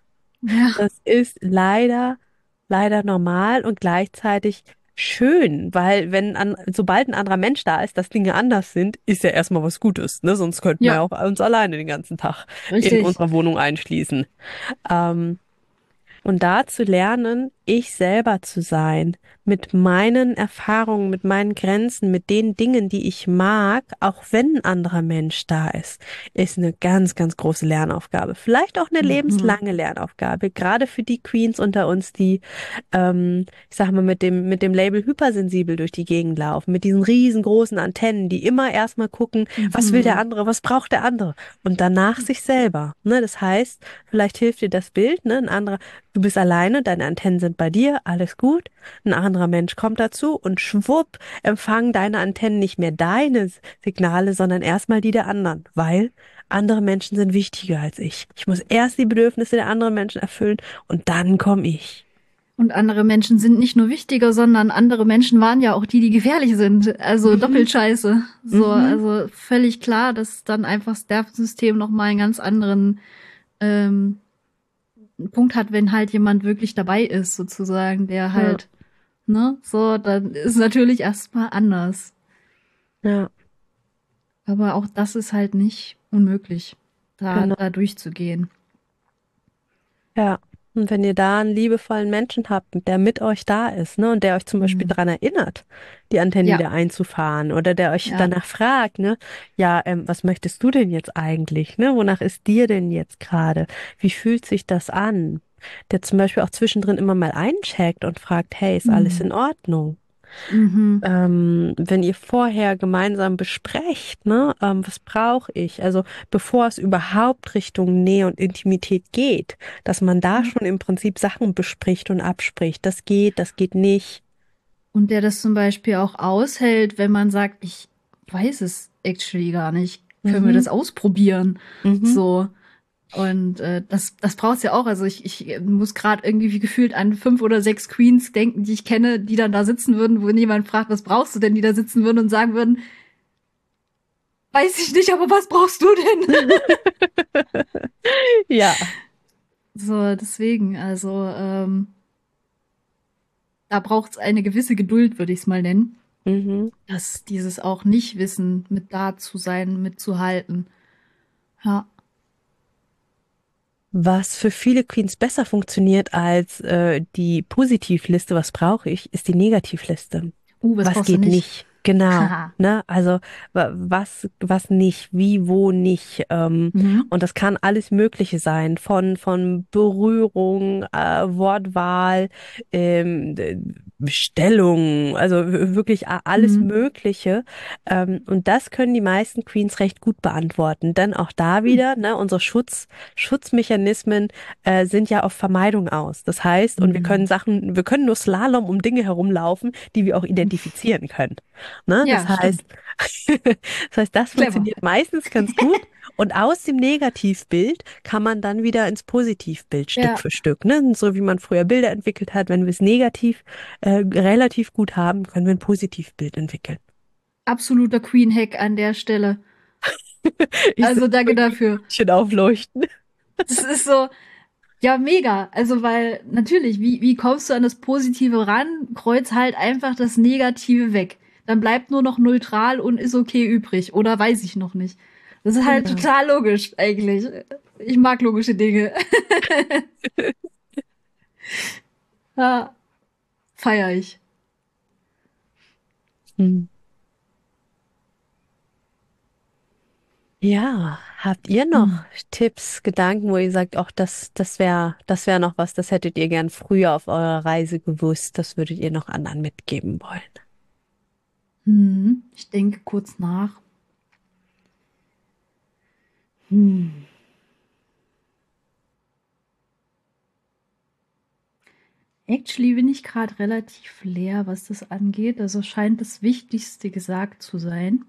Ja. Das ist leider, leider normal und gleichzeitig schön, weil wenn an, sobald ein anderer Mensch da ist, dass Dinge anders sind, ist ja erstmal was Gutes, ne? Sonst könnten wir ja Ja, auch uns alleine den ganzen Tag in richtig. unserer Wohnung einschließen. Ähm, und da zu lernen, ich selber zu sein, mit meinen Erfahrungen, mit meinen Grenzen, mit den Dingen, die ich mag, auch wenn ein anderer Mensch da ist, ist eine ganz, ganz große Lernaufgabe. Vielleicht auch eine Mhm. lebenslange Lernaufgabe, gerade für die Queens unter uns, die, ähm, ich sag mal, mit dem, mit dem Label hypersensibel durch die Gegend laufen, mit diesen riesengroßen Antennen, die immer erstmal gucken, was will der Mhm. andere, was braucht der andere und danach sich selber. Ne? Das heißt, vielleicht hilft dir das Bild, ne? Ein anderer Du bist alleine, deine Antennen sind bei dir, alles gut. Ein anderer Mensch kommt dazu und schwupp empfangen deine Antennen nicht mehr deine Signale, sondern erstmal die der anderen, weil andere Menschen sind wichtiger als ich. Ich muss erst die Bedürfnisse der anderen Menschen erfüllen und dann komme ich. Und andere Menschen sind nicht nur wichtiger, sondern andere Menschen waren ja auch die, die gefährlich sind. Also Mhm, doppelt scheiße. So, mhm, also völlig klar, dass dann einfach das Nervensystem nochmal einen ganz anderen ähm, Punkt hat, wenn halt jemand wirklich dabei ist, sozusagen, der ja, halt, ne, so, dann ist natürlich erstmal anders. ja, Aber auch das ist halt nicht unmöglich, da, genau. da durchzugehen. Ja. Und wenn ihr da einen liebevollen Menschen habt, der mit euch da ist, ne, und der euch zum Beispiel Hm. daran erinnert, die Antennen Ja, wieder einzufahren, oder der euch ja. danach fragt, ne, ja, ähm, was möchtest du denn jetzt eigentlich, ne, wonach ist dir denn jetzt gerade? Wie fühlt sich das an? Der zum Beispiel auch zwischendrin immer mal eincheckt und fragt, hey, ist alles Hm. in Ordnung? Mhm. ähm, wenn ihr vorher gemeinsam besprecht, ne, ähm, was brauche ich? Also bevor es überhaupt Richtung Nähe und Intimität geht, dass man da Ja. schon im Prinzip Sachen bespricht und abspricht. Das geht, das geht nicht. Und der das zum Beispiel auch aushält, wenn man sagt, ich weiß es actually gar nicht. Können wir Mhm, das ausprobieren? mhm, So. Und äh, das, das braucht's ja auch. Also ich, ich muss gerade irgendwie wie gefühlt an fünf oder sechs Queens denken, die ich kenne, die dann da sitzen würden, wo jemand fragt, was brauchst du denn, die da sitzen würden und sagen würden, weiß ich nicht, aber was brauchst du denn? ja, So, deswegen, also ähm, da braucht's eine gewisse Geduld, würde ich es mal nennen. mhm. Dass dieses auch nicht wissen, mit da zu sein, mitzuhalten. Ja. Was für viele Queens besser funktioniert als äh, die Positivliste, was brauche ich, ist die Negativliste. Uh, was Was brauchst du geht nicht? nicht? Genau, Haha. ne? Also wa- was, was nicht, wie, wo nicht. Ähm, Mhm. und das kann alles Mögliche sein, von von Berührung, äh, Wortwahl, ähm, d- Stellung, also w- wirklich a- alles Mhm. Mögliche. Ähm, und das können die meisten Queens recht gut beantworten. Denn auch da Hm. wieder, ne, unsere Schutz Schutzmechanismen äh, sind ja auf Vermeidung aus. Das heißt, und wir können Mhm. Sachen, wir können nur Slalom um Dinge herumlaufen, die wir auch identifizieren können. Ne? Das Ja, heißt, stimmt. das heißt, das Clever. funktioniert meistens ganz gut. Und aus dem Negativbild kann man dann wieder ins Positivbild Stück Ja, für Stück. Ne? So wie man früher Bilder entwickelt hat, wenn wir es negativ äh, relativ gut haben, können wir ein Positivbild entwickeln. absoluter Queen-Hack an der Stelle. Ich sehe Also danke dafür. Schön aufleuchten. Das ist so, ja, mega. Also, weil natürlich, wie, wie kommst du an das Positive ran? Kreuz halt einfach das Negative weg. Dann bleibt nur noch neutral und ist okay übrig. Oder weiß ich noch nicht. Das ist halt Genau. total logisch, eigentlich. Ich mag logische Dinge. Ja, feier ich. Hm. Ja, Habt ihr noch Hm. Tipps, Gedanken, wo ihr sagt, auch das, das wäre, das wäre noch was, das hättet ihr gern früher auf eurer Reise gewusst, das würdet ihr noch anderen mitgeben wollen? Hm. Ich denke kurz nach. Hm. Actually bin ich gerade relativ leer, was das angeht. Also scheint das Wichtigste gesagt zu sein.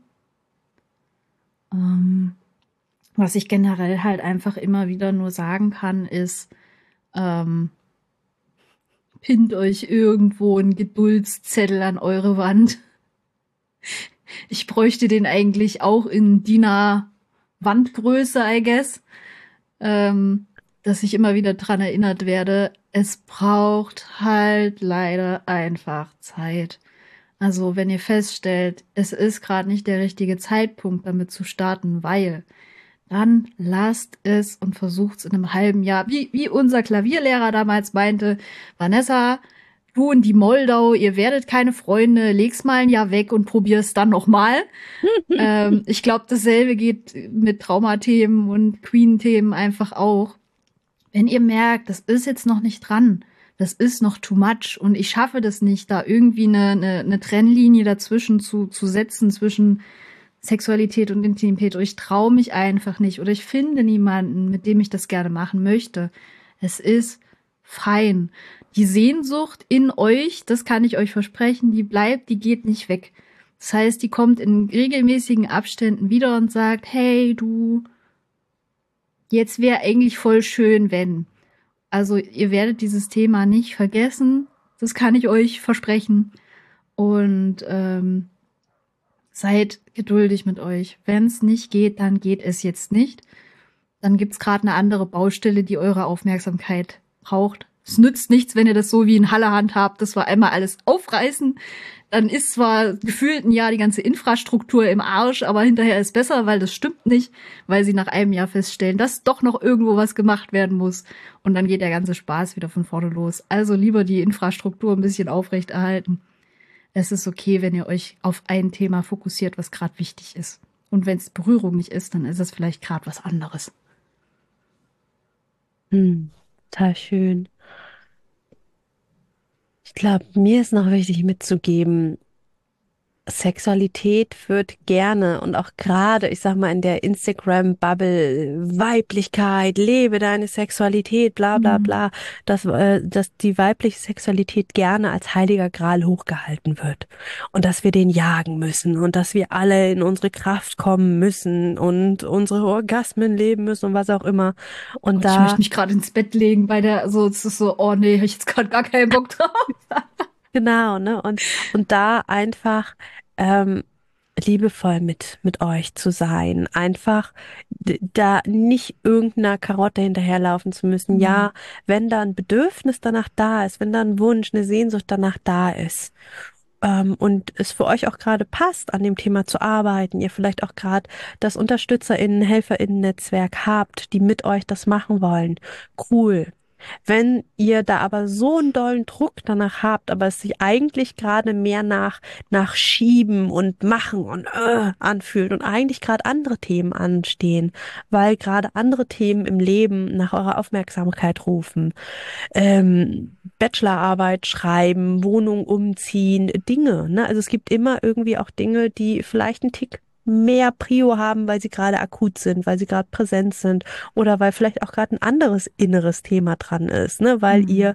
Ähm, was ich generell halt einfach immer wieder nur sagen kann, ist, ähm, pinnt euch irgendwo einen Geduldszettel an eure Wand. Ich bräuchte den eigentlich auch in D I N A-Wandgröße, I guess. Ähm, dass ich immer wieder dran erinnert werde, es braucht halt leider einfach Zeit. Also wenn ihr feststellt, es ist gerade nicht der richtige Zeitpunkt, damit zu starten, weil, dann lasst es und versucht es in einem halben Jahr. Wie, wie unser Klavierlehrer damals meinte, Vanessa, du und die Moldau, ihr werdet keine Freunde, leg's mal ein Jahr weg und probier's dann noch mal. Ähm, ich glaube, dasselbe geht mit Traumathemen und Queen-Themen einfach auch. Wenn ihr merkt, das ist jetzt noch nicht dran, das ist noch too much und ich schaffe das nicht, da irgendwie eine, eine, eine Trennlinie dazwischen zu, zu setzen, zwischen Sexualität und Intimität, oder ich traue mich einfach nicht oder ich finde niemanden, mit dem ich das gerne machen möchte. Es ist fein. Die Sehnsucht in euch, das kann ich euch versprechen, die bleibt, die geht nicht weg. Das heißt, die kommt in regelmäßigen Abständen wieder und sagt, hey, du, jetzt wäre eigentlich voll schön, wenn. Also ihr werdet dieses Thema nicht vergessen, das kann ich euch versprechen. Und ähm, seid geduldig mit euch. Wenn es nicht geht, dann geht es jetzt nicht. Dann gibt's gerade eine andere Baustelle, die eure Aufmerksamkeit braucht. Es nützt nichts, wenn ihr das so wie in Halle handhabt, dass wir einmal alles aufreißen. Dann ist zwar gefühlt ein Jahr die ganze Infrastruktur im Arsch, aber hinterher ist besser, weil das stimmt nicht, weil sie nach einem Jahr feststellen, dass doch noch irgendwo was gemacht werden muss. Und dann geht der ganze Spaß wieder von vorne los. Also lieber die Infrastruktur ein bisschen aufrechterhalten. Es ist okay, wenn ihr euch auf ein Thema fokussiert, was gerade wichtig ist. Und wenn es Berührung nicht ist, dann ist es vielleicht gerade was anderes. Hm, total schön. Ich glaube, mir ist noch wichtig mitzugeben, Sexualität wird gerne und auch gerade, ich sag mal, in der Instagram-Bubble, Weiblichkeit, lebe deine Sexualität, bla bla Hm. bla, dass, äh, dass die weibliche Sexualität gerne als heiliger Gral hochgehalten wird und dass wir den jagen müssen und dass wir alle in unsere Kraft kommen müssen und unsere Orgasmen leben müssen und was auch immer. Und Gott, ich möchte da mich gerade ins Bett legen bei der, so, es ist so, oh nee, hab ich jetzt gerade gar keinen Bock drauf. Genau, ne? Und, und da einfach ähm, liebevoll mit, mit euch zu sein. Einfach d- da nicht irgendeiner Karotte hinterherlaufen zu müssen. Hm. Ja, wenn da ein Bedürfnis danach da ist, wenn da ein Wunsch, eine Sehnsucht danach da ist, ähm, und es für euch auch gerade passt, an dem Thema zu arbeiten, ihr vielleicht auch gerade das UnterstützerInnen, HelferInnen-Netzwerk habt, die mit euch das machen wollen, cool. Wenn ihr da aber so einen dollen Druck danach habt, aber es sich eigentlich gerade mehr nach, nach Schieben und Machen und äh, anfühlt und eigentlich gerade andere Themen anstehen, weil gerade andere Themen im Leben nach eurer Aufmerksamkeit rufen, ähm, Bachelorarbeit schreiben, Wohnung umziehen, Dinge, ne? Also es gibt immer irgendwie auch Dinge, die vielleicht einen Tick mehr Prio haben, weil sie gerade akut sind, weil sie gerade präsent sind oder weil vielleicht auch gerade ein anderes inneres Thema dran ist, ne? Weil ihr Hm.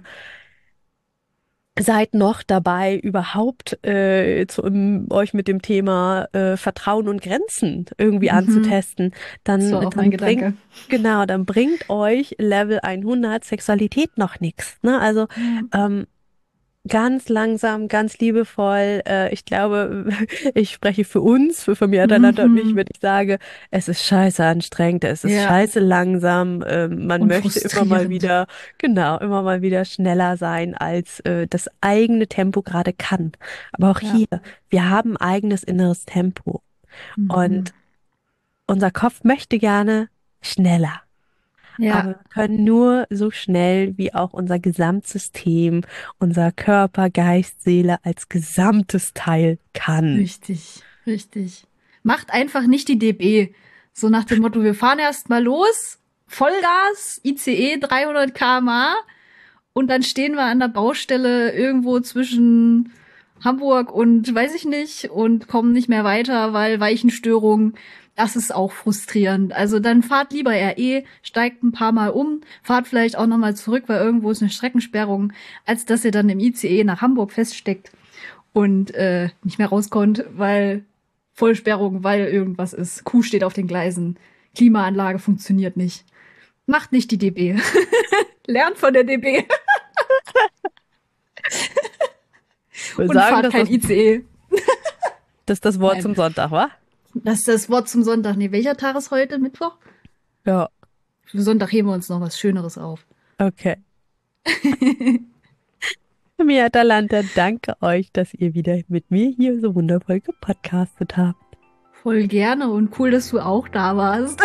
seid noch dabei, überhaupt äh, zu, um, euch mit dem Thema äh, Vertrauen und Grenzen irgendwie Mhm. anzutesten, Das dann, war auch mein dann bringt, Gedanke. genau, dann bringt euch Level hundert Sexualität noch nichts. Ne? Also Ja. ähm, ganz langsam, ganz liebevoll. Äh, ich glaube, ich spreche für uns, für Familie Atalanta und mich, Mhm. wenn ich sage, es ist scheiße anstrengend, es ist Ja. scheiße langsam. Ähm, man Und möchte immer mal frustrierend. wieder, genau, immer mal wieder schneller sein, als äh, das eigene Tempo gerade kann. Aber auch Ja. hier, wir haben eigenes inneres Tempo Mhm. und unser Kopf möchte gerne schneller. Aber Ja, wir können nur so schnell, wie auch unser Gesamtsystem, unser Körper, Geist, Seele als gesamtes Teil kann. richtig, richtig. Macht einfach nicht die D B. So nach dem Motto, wir fahren erst mal los, Vollgas, I C E dreihundert Kilometer pro Stunde und dann stehen wir an der Baustelle irgendwo zwischen Hamburg und weiß ich nicht und kommen nicht mehr weiter, weil Weichenstörung. Das ist auch frustrierend. Also dann fahrt lieber R E, steigt ein paar Mal um, fahrt vielleicht auch noch mal zurück, weil irgendwo ist eine Streckensperrung, als dass ihr dann im I C E nach Hamburg feststeckt und äh, nicht mehr rauskommt, weil Vollsperrung, weil irgendwas ist. Kuh steht auf den Gleisen, Klimaanlage funktioniert nicht. Macht nicht die D B. Lernt von der D B. Und sagen, fahrt kein das, I C E. Das ist das Wort Nein. zum Sonntag, wa? Das ist das Wort zum Sonntag. Nee, welcher Tag ist heute? Mittwoch? Ja. Für Sonntag heben wir uns noch was Schöneres auf. Okay. Mia Atalanta, danke euch, dass ihr wieder mit mir hier so wundervoll gepodcastet habt. Voll gerne und cool, dass du auch da warst.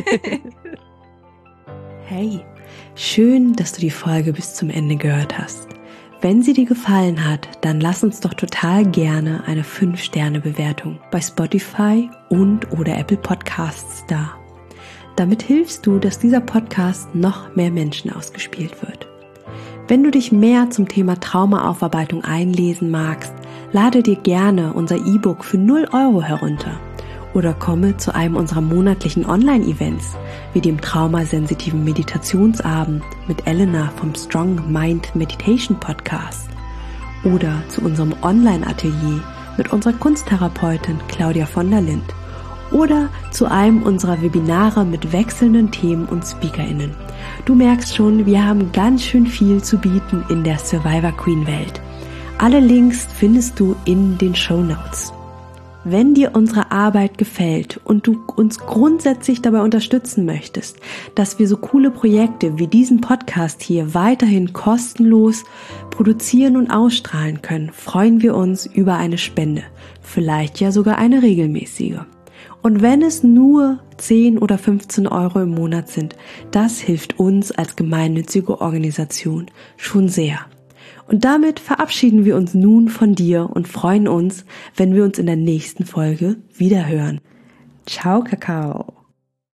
Hey, schön, dass du die Folge bis zum Ende gehört hast. Wenn sie dir gefallen hat, dann lass uns doch total gerne eine fünf Sterne Bewertung bei Spotify und oder Apple Podcasts da. Damit hilfst du, dass dieser Podcast noch mehr Menschen ausgespielt wird. Wenn du dich mehr zum Thema Traumaaufarbeitung einlesen magst, lade dir gerne unser E-Book für null Euro herunter oder komme zu einem unserer monatlichen Online-Events wie dem traumasensitiven Meditationsabend mit Elena vom Strong Mind Meditation Podcast oder zu unserem Online-Atelier mit unserer Kunsttherapeutin Claudia von der Lind oder zu einem unserer Webinare mit wechselnden Themen und SpeakerInnen. Du merkst schon, wir haben ganz schön viel zu bieten in der Survivor Queen Welt. Alle Links findest du in den Shownotes. Wenn dir unsere Arbeit gefällt und du uns grundsätzlich dabei unterstützen möchtest, dass wir so coole Projekte wie diesen Podcast hier weiterhin kostenlos produzieren und ausstrahlen können, freuen wir uns über eine Spende, vielleicht ja sogar eine regelmäßige. Und wenn es nur zehn oder fünfzehn Euro im Monat sind, das hilft uns als gemeinnützige Organisation schon sehr. Und damit verabschieden wir uns nun von dir und freuen uns, wenn wir uns in der nächsten Folge wiederhören. Ciao, Kakao!